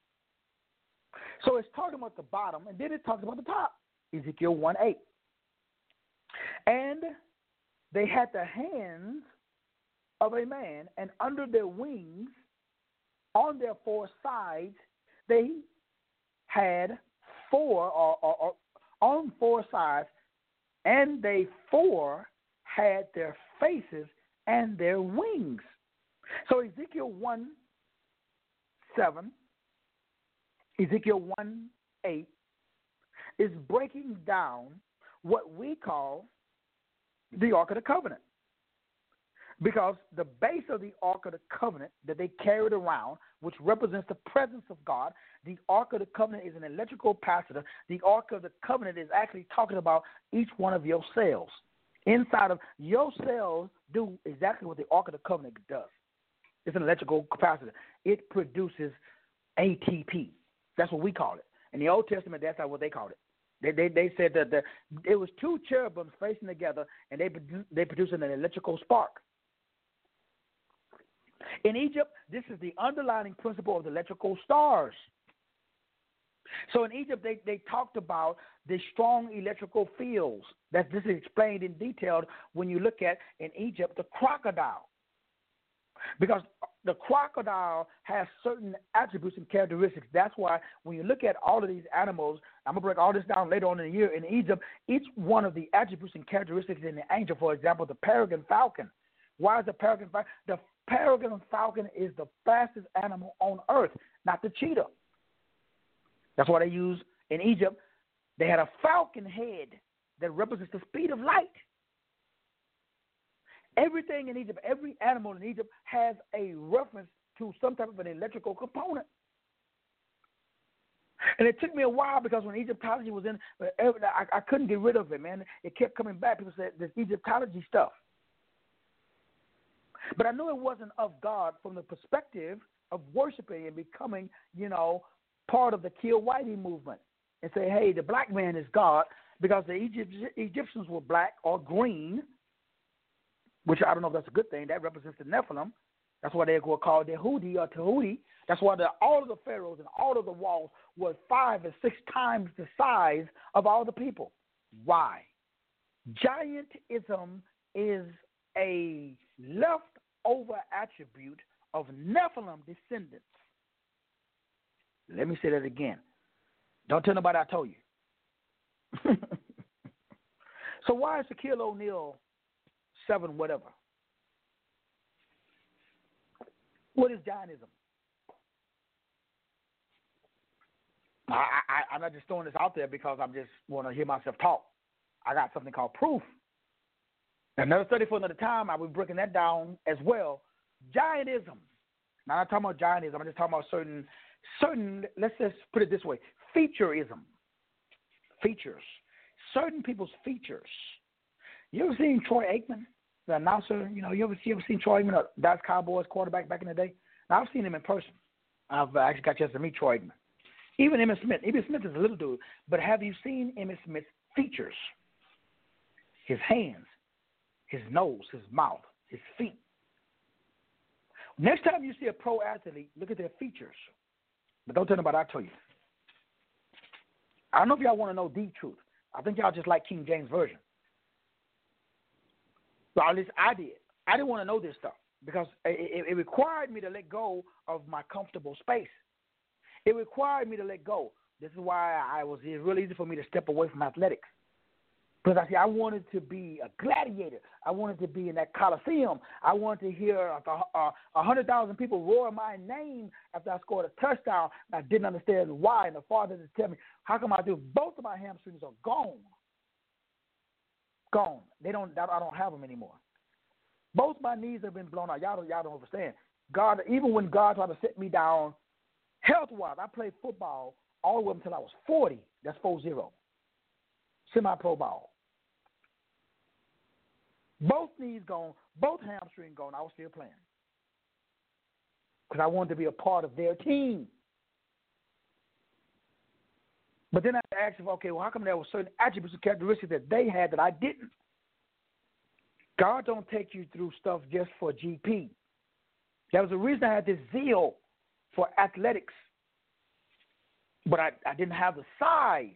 So it's talking about the bottom, and then it talks about the top, Ezekiel one eight. And they had the hands of a man, and under their wings, on their four sides, they had four, or, or, or on four sides, and they four had their faces and their wings. So Ezekiel one seven, Ezekiel one eight is breaking down what we call the Ark of the Covenant. Because the base of the Ark of the Covenant that they carried around, which represents the presence of God, the Ark of the Covenant is an electrical capacitor. The Ark of the Covenant is actually talking about each one of your cells. Inside of your cells do exactly what the Ark of the Covenant does. It's an electrical capacitor. It produces A T P. That's what we call it. In the Old Testament, that's not what they called it. They they, they said that the, it was two cherubims facing together, and they they produced an electrical spark. In Egypt, this is the underlying principle of the electrical stars. So in Egypt, they, they talked about the strong electrical fields. That this is explained in detail when you look at, in Egypt, the crocodile. Because the crocodile has certain attributes and characteristics. That's why when you look at all of these animals, I'm going to break all this down later on in the year. In Egypt, each one of the attributes and characteristics in the angel, for example, the peregrine falcon. Why is the peregrine falcon? The peregrine falcon is the fastest animal on earth, not the cheetah. That's why they use, in Egypt, they had a falcon head that represents the speed of light. Everything in Egypt, every animal in Egypt has a reference to some type of an electrical component. And it took me a while because when Egyptology was in, I, I couldn't get rid of it, man. It kept coming back. People said, this Egyptology stuff. But I knew it wasn't of God from the perspective of worshiping and becoming, you know, part of the Kill Whitey movement. and say, hey, the black man is God because the Egypt, Egyptians were black or green, which I don't know if that's a good thing. That represents the Nephilim. That's why they were called Yehudi or Tehudi. That's why the, all of the pharaohs and all of the walls were five and six times the size of all the people. Why? Giantism is a leftover attribute of Nephilim descendants. Let me say that again. Don't tell nobody I told you. So why is Shaquille O'Neal seven whatever? What is Giantism? I, I, I'm not just throwing this out there because I just want to hear myself talk. I got something called proof. Another study for another time, I will be breaking that down as well. Giantism. Now, I'm not talking about Giantism. I'm just talking about certain, certain, let's just put it this way, featureism. Features. Certain people's features. You ever seen Troy Aikman, the announcer? You know, you ever, you ever seen Troy Aikman, the Dallas Cowboys quarterback back in the day? Now, I've seen him in person. I've actually got a chance to meet Troy Aikman. Even Emmitt Smith. Emmitt Smith is a little dude, but have you seen Emmitt Smith's features? His hands, his nose, his mouth, his feet. Next time you see a pro athlete, look at their features. But don't tell nobody I tell you. I don't know if y'all want to know the truth. I think y'all just like King James Version. But at least I did. I didn't want to know this stuff because it, it, it required me to let go of my comfortable space. It required me to let go. This is why I was. It was really easy for me to step away from athletics. Because I see, I wanted to be a gladiator. I wanted to be in that Coliseum. I wanted to hear a, a hundred thousand people roar my name after I scored a touchdown. And I didn't understand why. And the father just tell me, how come I do? Both of my hamstrings are gone. Gone. They don't. I don't have them anymore. Both my knees have been blown out. Y'all don't. Y'all don't understand. God, even when God tried to set me down, health-wise, I played football all the way until I was forty. That's four zero. Semi-pro ball. Both knees gone, both hamstrings gone. I was still playing because I wanted to be a part of their team. But then I asked, okay, well, how come there were certain attributes and characteristics that they had that I didn't? God don't take you through stuff just for G P. There was a reason I had this zeal for athletics, but I, I didn't have the size.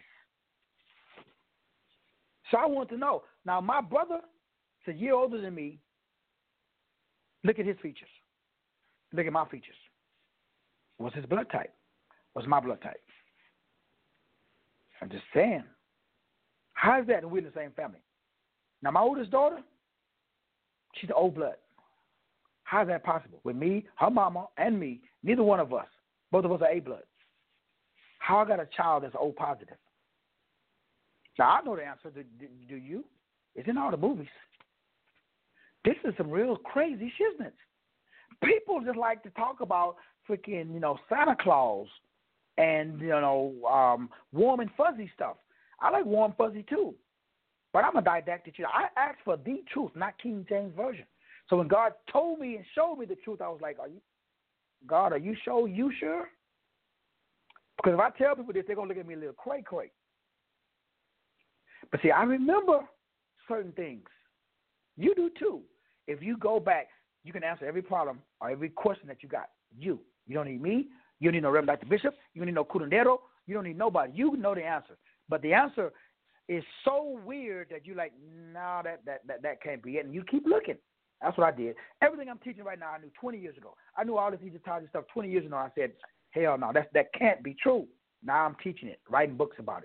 So I want to know. Now, my brother is a year older than me. Look at his features. Look at my features. What's his blood type? What's my blood type? I'm just saying. How is that? And we're in the same family. Now, my oldest daughter, she's the O blood. How is that possible? With me, her mama, and me, neither one of us, both of us are A blood. How I got a child that's O positive? Now, I know the answer. Do, do, do you? It's in all the movies. This is some real crazy shiznits. People just like to talk about freaking, you know, Santa Claus and, you know, um, warm and fuzzy stuff. I like warm fuzzy too. But I'm a didactic teacher. I asked for the truth, not King James Version. So when God told me and showed me the truth, I was like, "Are you, God, are you sure? You sure?" Because if I tell people this, they're going to look at me a little cray-cray. But see, I remember certain things. You do too. If you go back, you can answer every problem or every question that you got. You. You don't need me. You don't need no Reverend Doctor Bishop. You don't need no curandero. You don't need nobody. You know the answer. But the answer is so weird that you're like, no, nah, that, that, that, that can't be it. And you keep looking. That's what I did. Everything I'm teaching right now, I knew twenty years ago. I knew all this Egyptology stuff twenty years ago. I said, hell no, that's, that can't be true. Now I'm teaching it, writing books about it.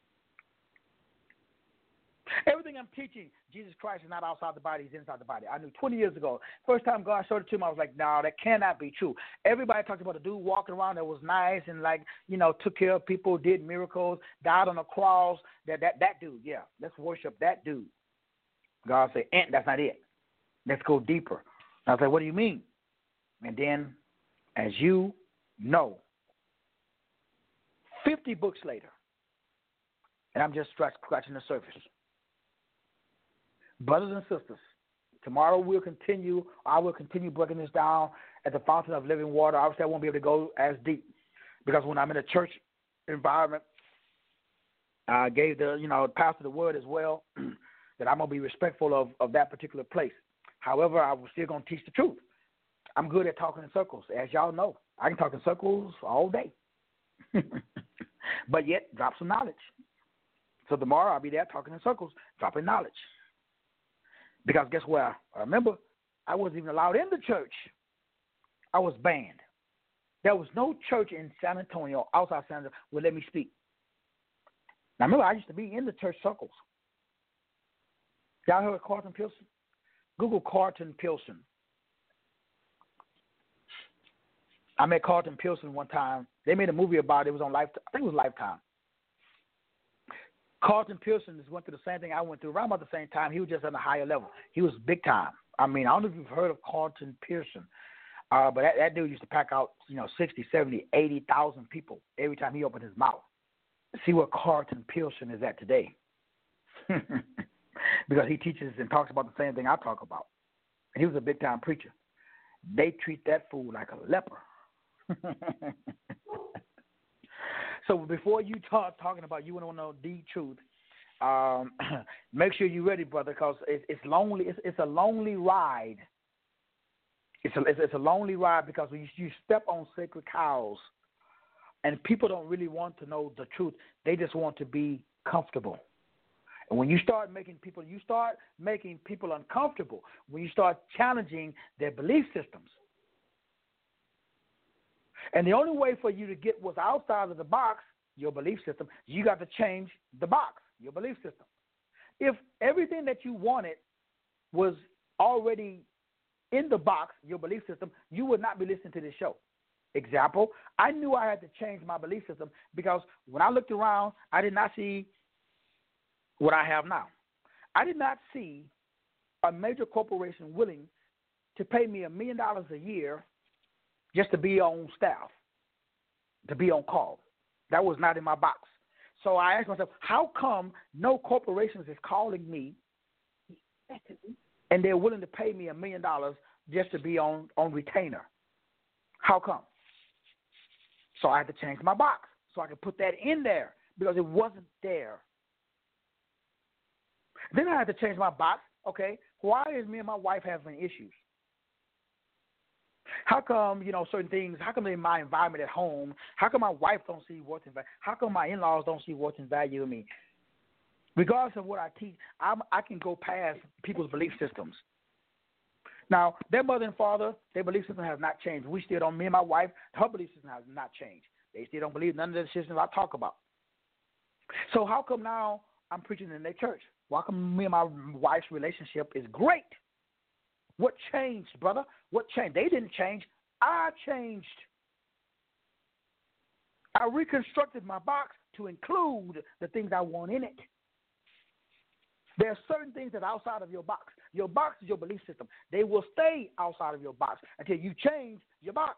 Everything I'm teaching, Jesus Christ is not outside the body, he's inside the body. I knew twenty years ago. First time God showed it to me, I was like, no, that cannot be true. Everybody talks about a dude walking around that was nice and like, you know, took care of people, did miracles, died on a cross. That that that dude, yeah, let's worship that dude. God said, eh, that's not it. Let's go deeper. And I was like, what do you mean? And then, as you know, fifty books later, and I'm just scratching the surface. Brothers and sisters, tomorrow we'll continue, I will continue breaking this down at the Fountain of Living Water. Obviously, I won't be able to go as deep because when I'm in a church environment, I gave the, you know, pastor the word as well that I'm going to be respectful of, of that particular place. However, I was still going to teach the truth. I'm good at talking in circles. As y'all know, I can talk in circles all day. But yet, drop some knowledge. So tomorrow I'll be there talking in circles, dropping knowledge. Because guess what? I remember I wasn't even allowed in the church. I was banned. There was no church in San Antonio, outside San Antonio, would let me speak. Now, remember, I used to be in the church circles. Y'all heard of Carlton Pearson? Google Carlton Pearson. I met Carlton Pearson one time. They made a movie about it. It was on Lifetime. I think it was Lifetime. Carlton Pearson just went through the same thing I went through around about the same time. He was just on a higher level. He was big time. I mean, I don't know if you've heard of Carlton Pearson, uh, but that, that dude used to pack out, you know, sixty, seventy, eighty thousand people every time he opened his mouth. See where Carlton Pearson is at today. Because he teaches and talks about the same thing I talk about. And he was a big-time preacher. They treat that fool like a leper. So before you start talking about you want to know the truth, um, make sure you're ready, brother, because it, it's lonely. It's, it's a lonely ride. It's a, it's, it's a lonely ride because when you, you step on sacred cows, and people don't really want to know the truth. They just want to be comfortable. And when you start making people, you start making people uncomfortable. When you start challenging their belief systems. And the only way for you to get what's outside of the box, your belief system, you got to change the box, your belief system. If everything that you wanted was already in the box, your belief system, you would not be listening to this show. Example, I knew I had to change my belief system because when I looked around, I did not see what I have now. I did not see a major corporation willing to pay me a million dollars a year just to be on staff, to be on call. That was not in my box. So I asked myself, how come no corporations is calling me and they're willing to pay me a million dollars just to be on, on retainer? How come? So I had to change my box so I could put that in there because it wasn't there. Then I had to change my box. Okay, why is me and my wife having issues? How come, you know, certain things, how come in my environment at home, how come my wife don't see what's in value? How come my in-laws don't see what's in value in me? Regardless of what I teach, I'm, I can go past people's belief systems. Now, their mother and father, their belief system has not changed. We still don't, me and my wife, her belief system has not changed. They still don't believe none of the decisions I talk about. So how come now I'm preaching in their church? Why come me and my wife's relationship is great? What changed, brother? What changed? They didn't change. I changed. I reconstructed my box to include the things I want in it. There are certain things that are outside of your box. Your box is your belief system. They will stay outside of your box until you change your box.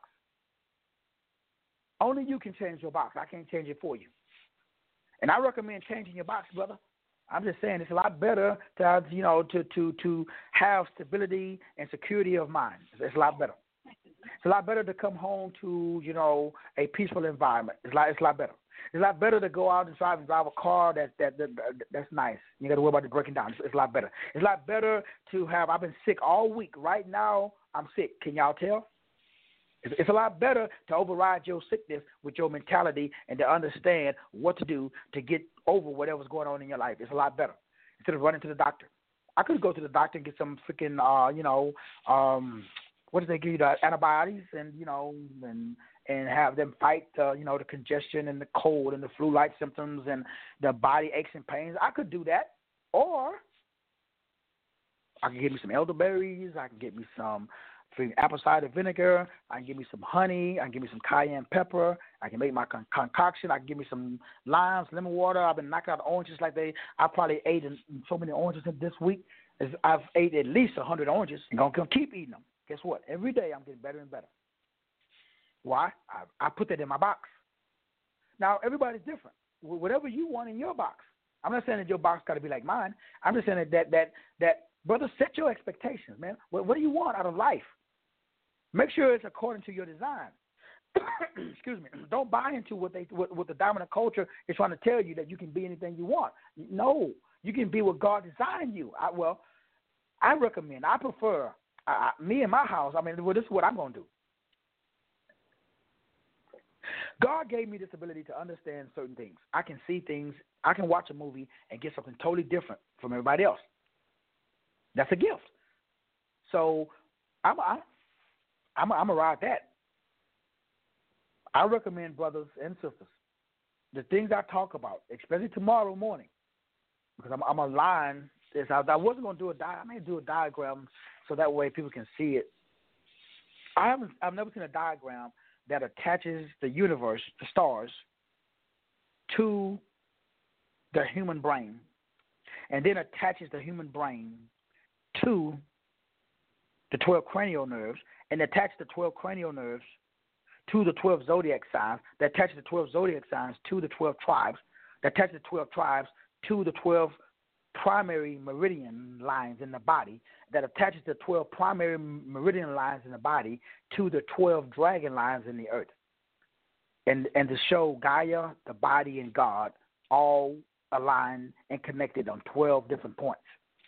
Only you can change your box. I can't change it for you. And I recommend changing your box, brother. I'm just saying it's a lot better to have, you know, to, to, to have stability and security of mind. It's a lot better. It's a lot better to come home to, you know, a peaceful environment. It's a lot, it's a lot better. It's a lot better to go out and drive and drive a car that, that, that, that that's nice. You got to worry about it breaking down. It's, it's a lot better. It's a lot better to have. I've been sick all week. Right now, I'm sick. Can y'all tell? It's, it's a lot better to override your sickness with your mentality and to understand what to do to get over whatever's going on in your life. It's a lot better instead of running to the doctor. I could go to the doctor and get some freaking, uh, you know, um, what do they give you, the antibiotics and, you know, and and have them fight, uh, you know, the congestion and the cold and the flu-like symptoms and the body aches and pains. I could do that. Or I can get me some elderberries. I can get me some apple cider vinegar. I can give me some honey. I can give me some cayenne pepper. I can make my con- concoction. I can give me some limes, lemon water. I've been knocking out oranges like they. I probably ate so many oranges this week. I've ate at least one hundred oranges. I'm going to keep eating them. Guess what? Every day I'm getting better and better. Why? I, I put that in my box. Now, everybody's different. Whatever you want in your box. I'm not saying that your box got to be like mine. I'm just saying that, that, that, that brother, set your expectations, man. What, what do you want out of life? Make sure it's according to your design. excuse me, don't buy into what they what, what the dominant culture is trying to tell you, that you can be anything you want. No, you can be what God designed you. I, well, I recommend, I prefer, uh, me and my house, I mean, well, this is what I'm going to do. God gave me this ability to understand certain things. I can see things. I can watch a movie and get something totally different from everybody else. That's a gift. So I'm a, I'm a, I'm a ride that. I recommend, brothers and sisters, the things I talk about, especially tomorrow morning, because I'm, I'm a line. This, I, I wasn't going to do a di- I may do a diagram so that way people can see it. I haven't. I've never seen a diagram that attaches the universe, the stars, to the human brain, and then attaches the human brain to the twelve cranial nerves, and attaches the twelve cranial nerves to the twelve zodiac signs, that attaches the twelve zodiac signs to the twelve tribes, that attaches the twelve tribes to the twelve primary meridian lines in the body, that attaches the twelve primary meridian lines in the body to the twelve dragon lines in the earth. And and to show Gaia, the body, and God all aligned and connected on twelve different points.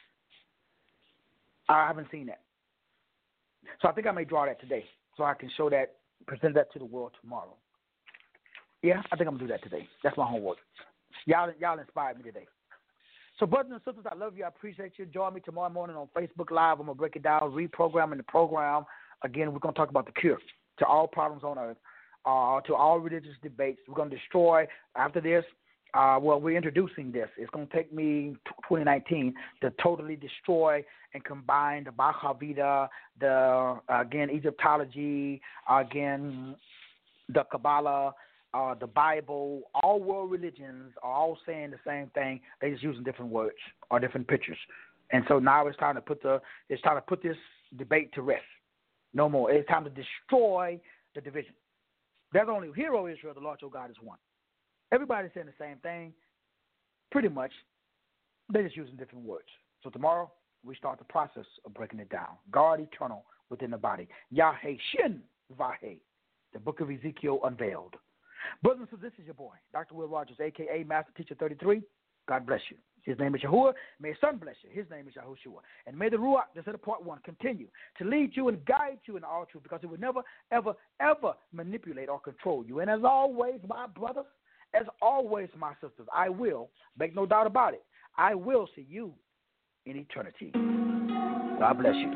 I haven't seen that. So I think I may draw that today so I can show that, present that to the world tomorrow. Yeah, I think I'm going to do that today. That's my homework. Y'all, y'all inspired me today. So, brothers and sisters, I love you. I appreciate you. Join me tomorrow morning on Facebook Live. I'm going to break it down, reprogramming the program. Again, we're going to talk about the cure to all problems on earth, uh, to all religious debates. We're going to destroy, after this, uh, well, we're introducing this. It's going to take me twenty nineteen to totally destroy and combine the Bhagavad Gita, the, uh, again, Egyptology, uh, again, the Kabbalah, Uh, the Bible. All world religions are all saying the same thing. They just using different words or different pictures. And so now it's time to put the it's time to put this debate to rest. No more. It's time to destroy the division. There's only hero Israel, the Lord your God is one. Everybody's saying the same thing, pretty much. They're just using different words. So tomorrow we start the process of breaking it down. God eternal within the body. Yahweh Shin Vahe, the book of Ezekiel unveiled. Brothers and sisters, this is your boy, Doctor Will Rogers, a k a. Master Teacher thirty-three. God bless you. His name is Yahuwah. May his son bless you. His name is Yahushua. And may the Ruach, this is part one, continue to lead you and guide you in all truth, because it will never, ever, ever manipulate or control you. And as always, my brothers, as always, my sisters, I will, make no doubt about it, I will see you in eternity. God bless you.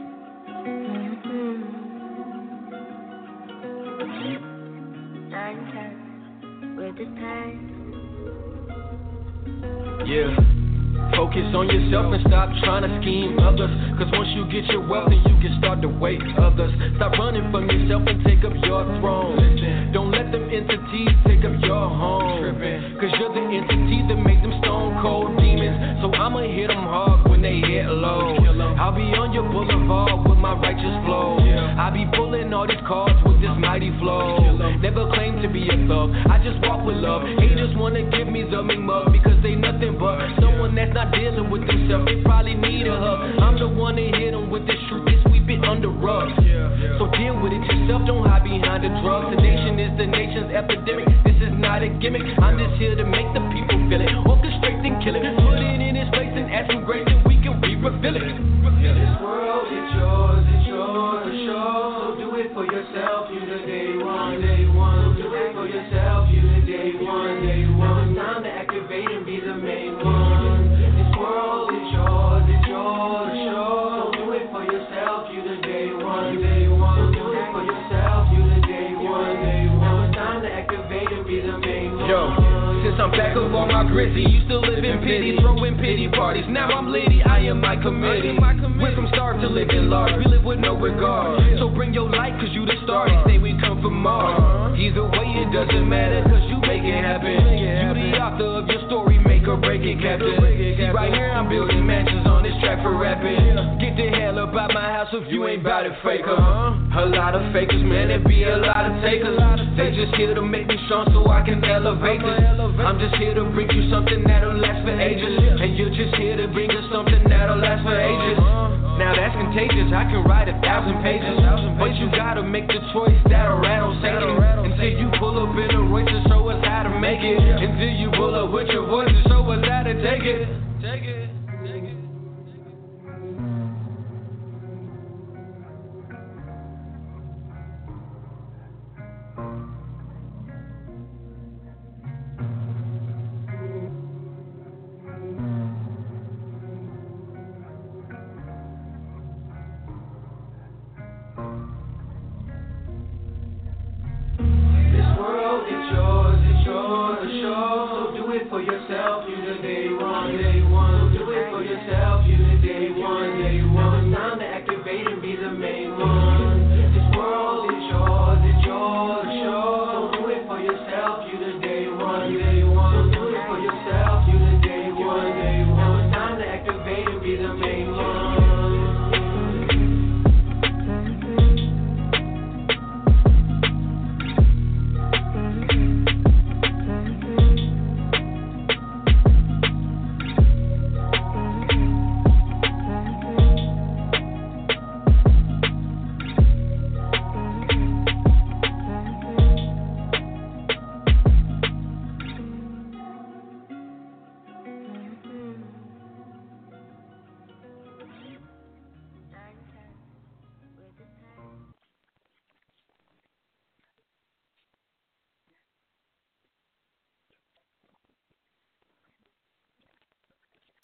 With the time. Yeah. Focus on yourself and stop trying to scheme others. Cause once you get your wealth, then you can start to wait others. Stop running from yourself and take up your throne. Don't let them entities take up your home. Cause you're the entity that makes them stone cold demons. So I'ma hit them hard when they hit low. I'll be on your boulevard with my righteous flow. I'll be pulling all these cards with this mighty flow. Never claim to be a thug, I just walk with love. Haters wanna give me the mean mug because they nothing but someone that's not dealing with themselves. They probably need a hug. I'm the one that hit them with this truth, they sweep it under rugs. So deal with it yourself, don't hide behind the drugs. The nation is the nation's epidemic, this is not a gimmick. I'm just here to make the people feel it, orchestrate and kill it. Put it in its place and add some grace and we can re-refill it. This world is yours, it's yours to show. So do it for yourself, you the day one, day one. Do it for yourself, you the day one, day one. Now it's time to activate and be the main one. This world is yours, it's yours to show. So do it for yourself, you the day one, day one. Do it for yourself, you the day one, day one. Now it's time to activate and be the main one. Yo. Since I'm back of all my gritty, used to live in pity, throwing pity parties. Now I'm litty, I am my committee. Went from starved to living large, we live with no regard. So bring your light, cause you the star, they say we come from Mars. Either way, it doesn't matter, cause you make it happen. You the author of your story, make or break it, Captain. See, right here I'm building mansions on this track for rapping. Get the hell up out my house if you ain't bout it, faker. A lot of fakers, man, there be a lot of takers. They just here to make me strong so I can elevate this. I'm just here to bring you something that'll last for ages. And you're just here to bring us something that'll last for ages. Now that's contagious, I can write a thousand pages. But you gotta make the choice that'll rattle Satan. Until Dig it.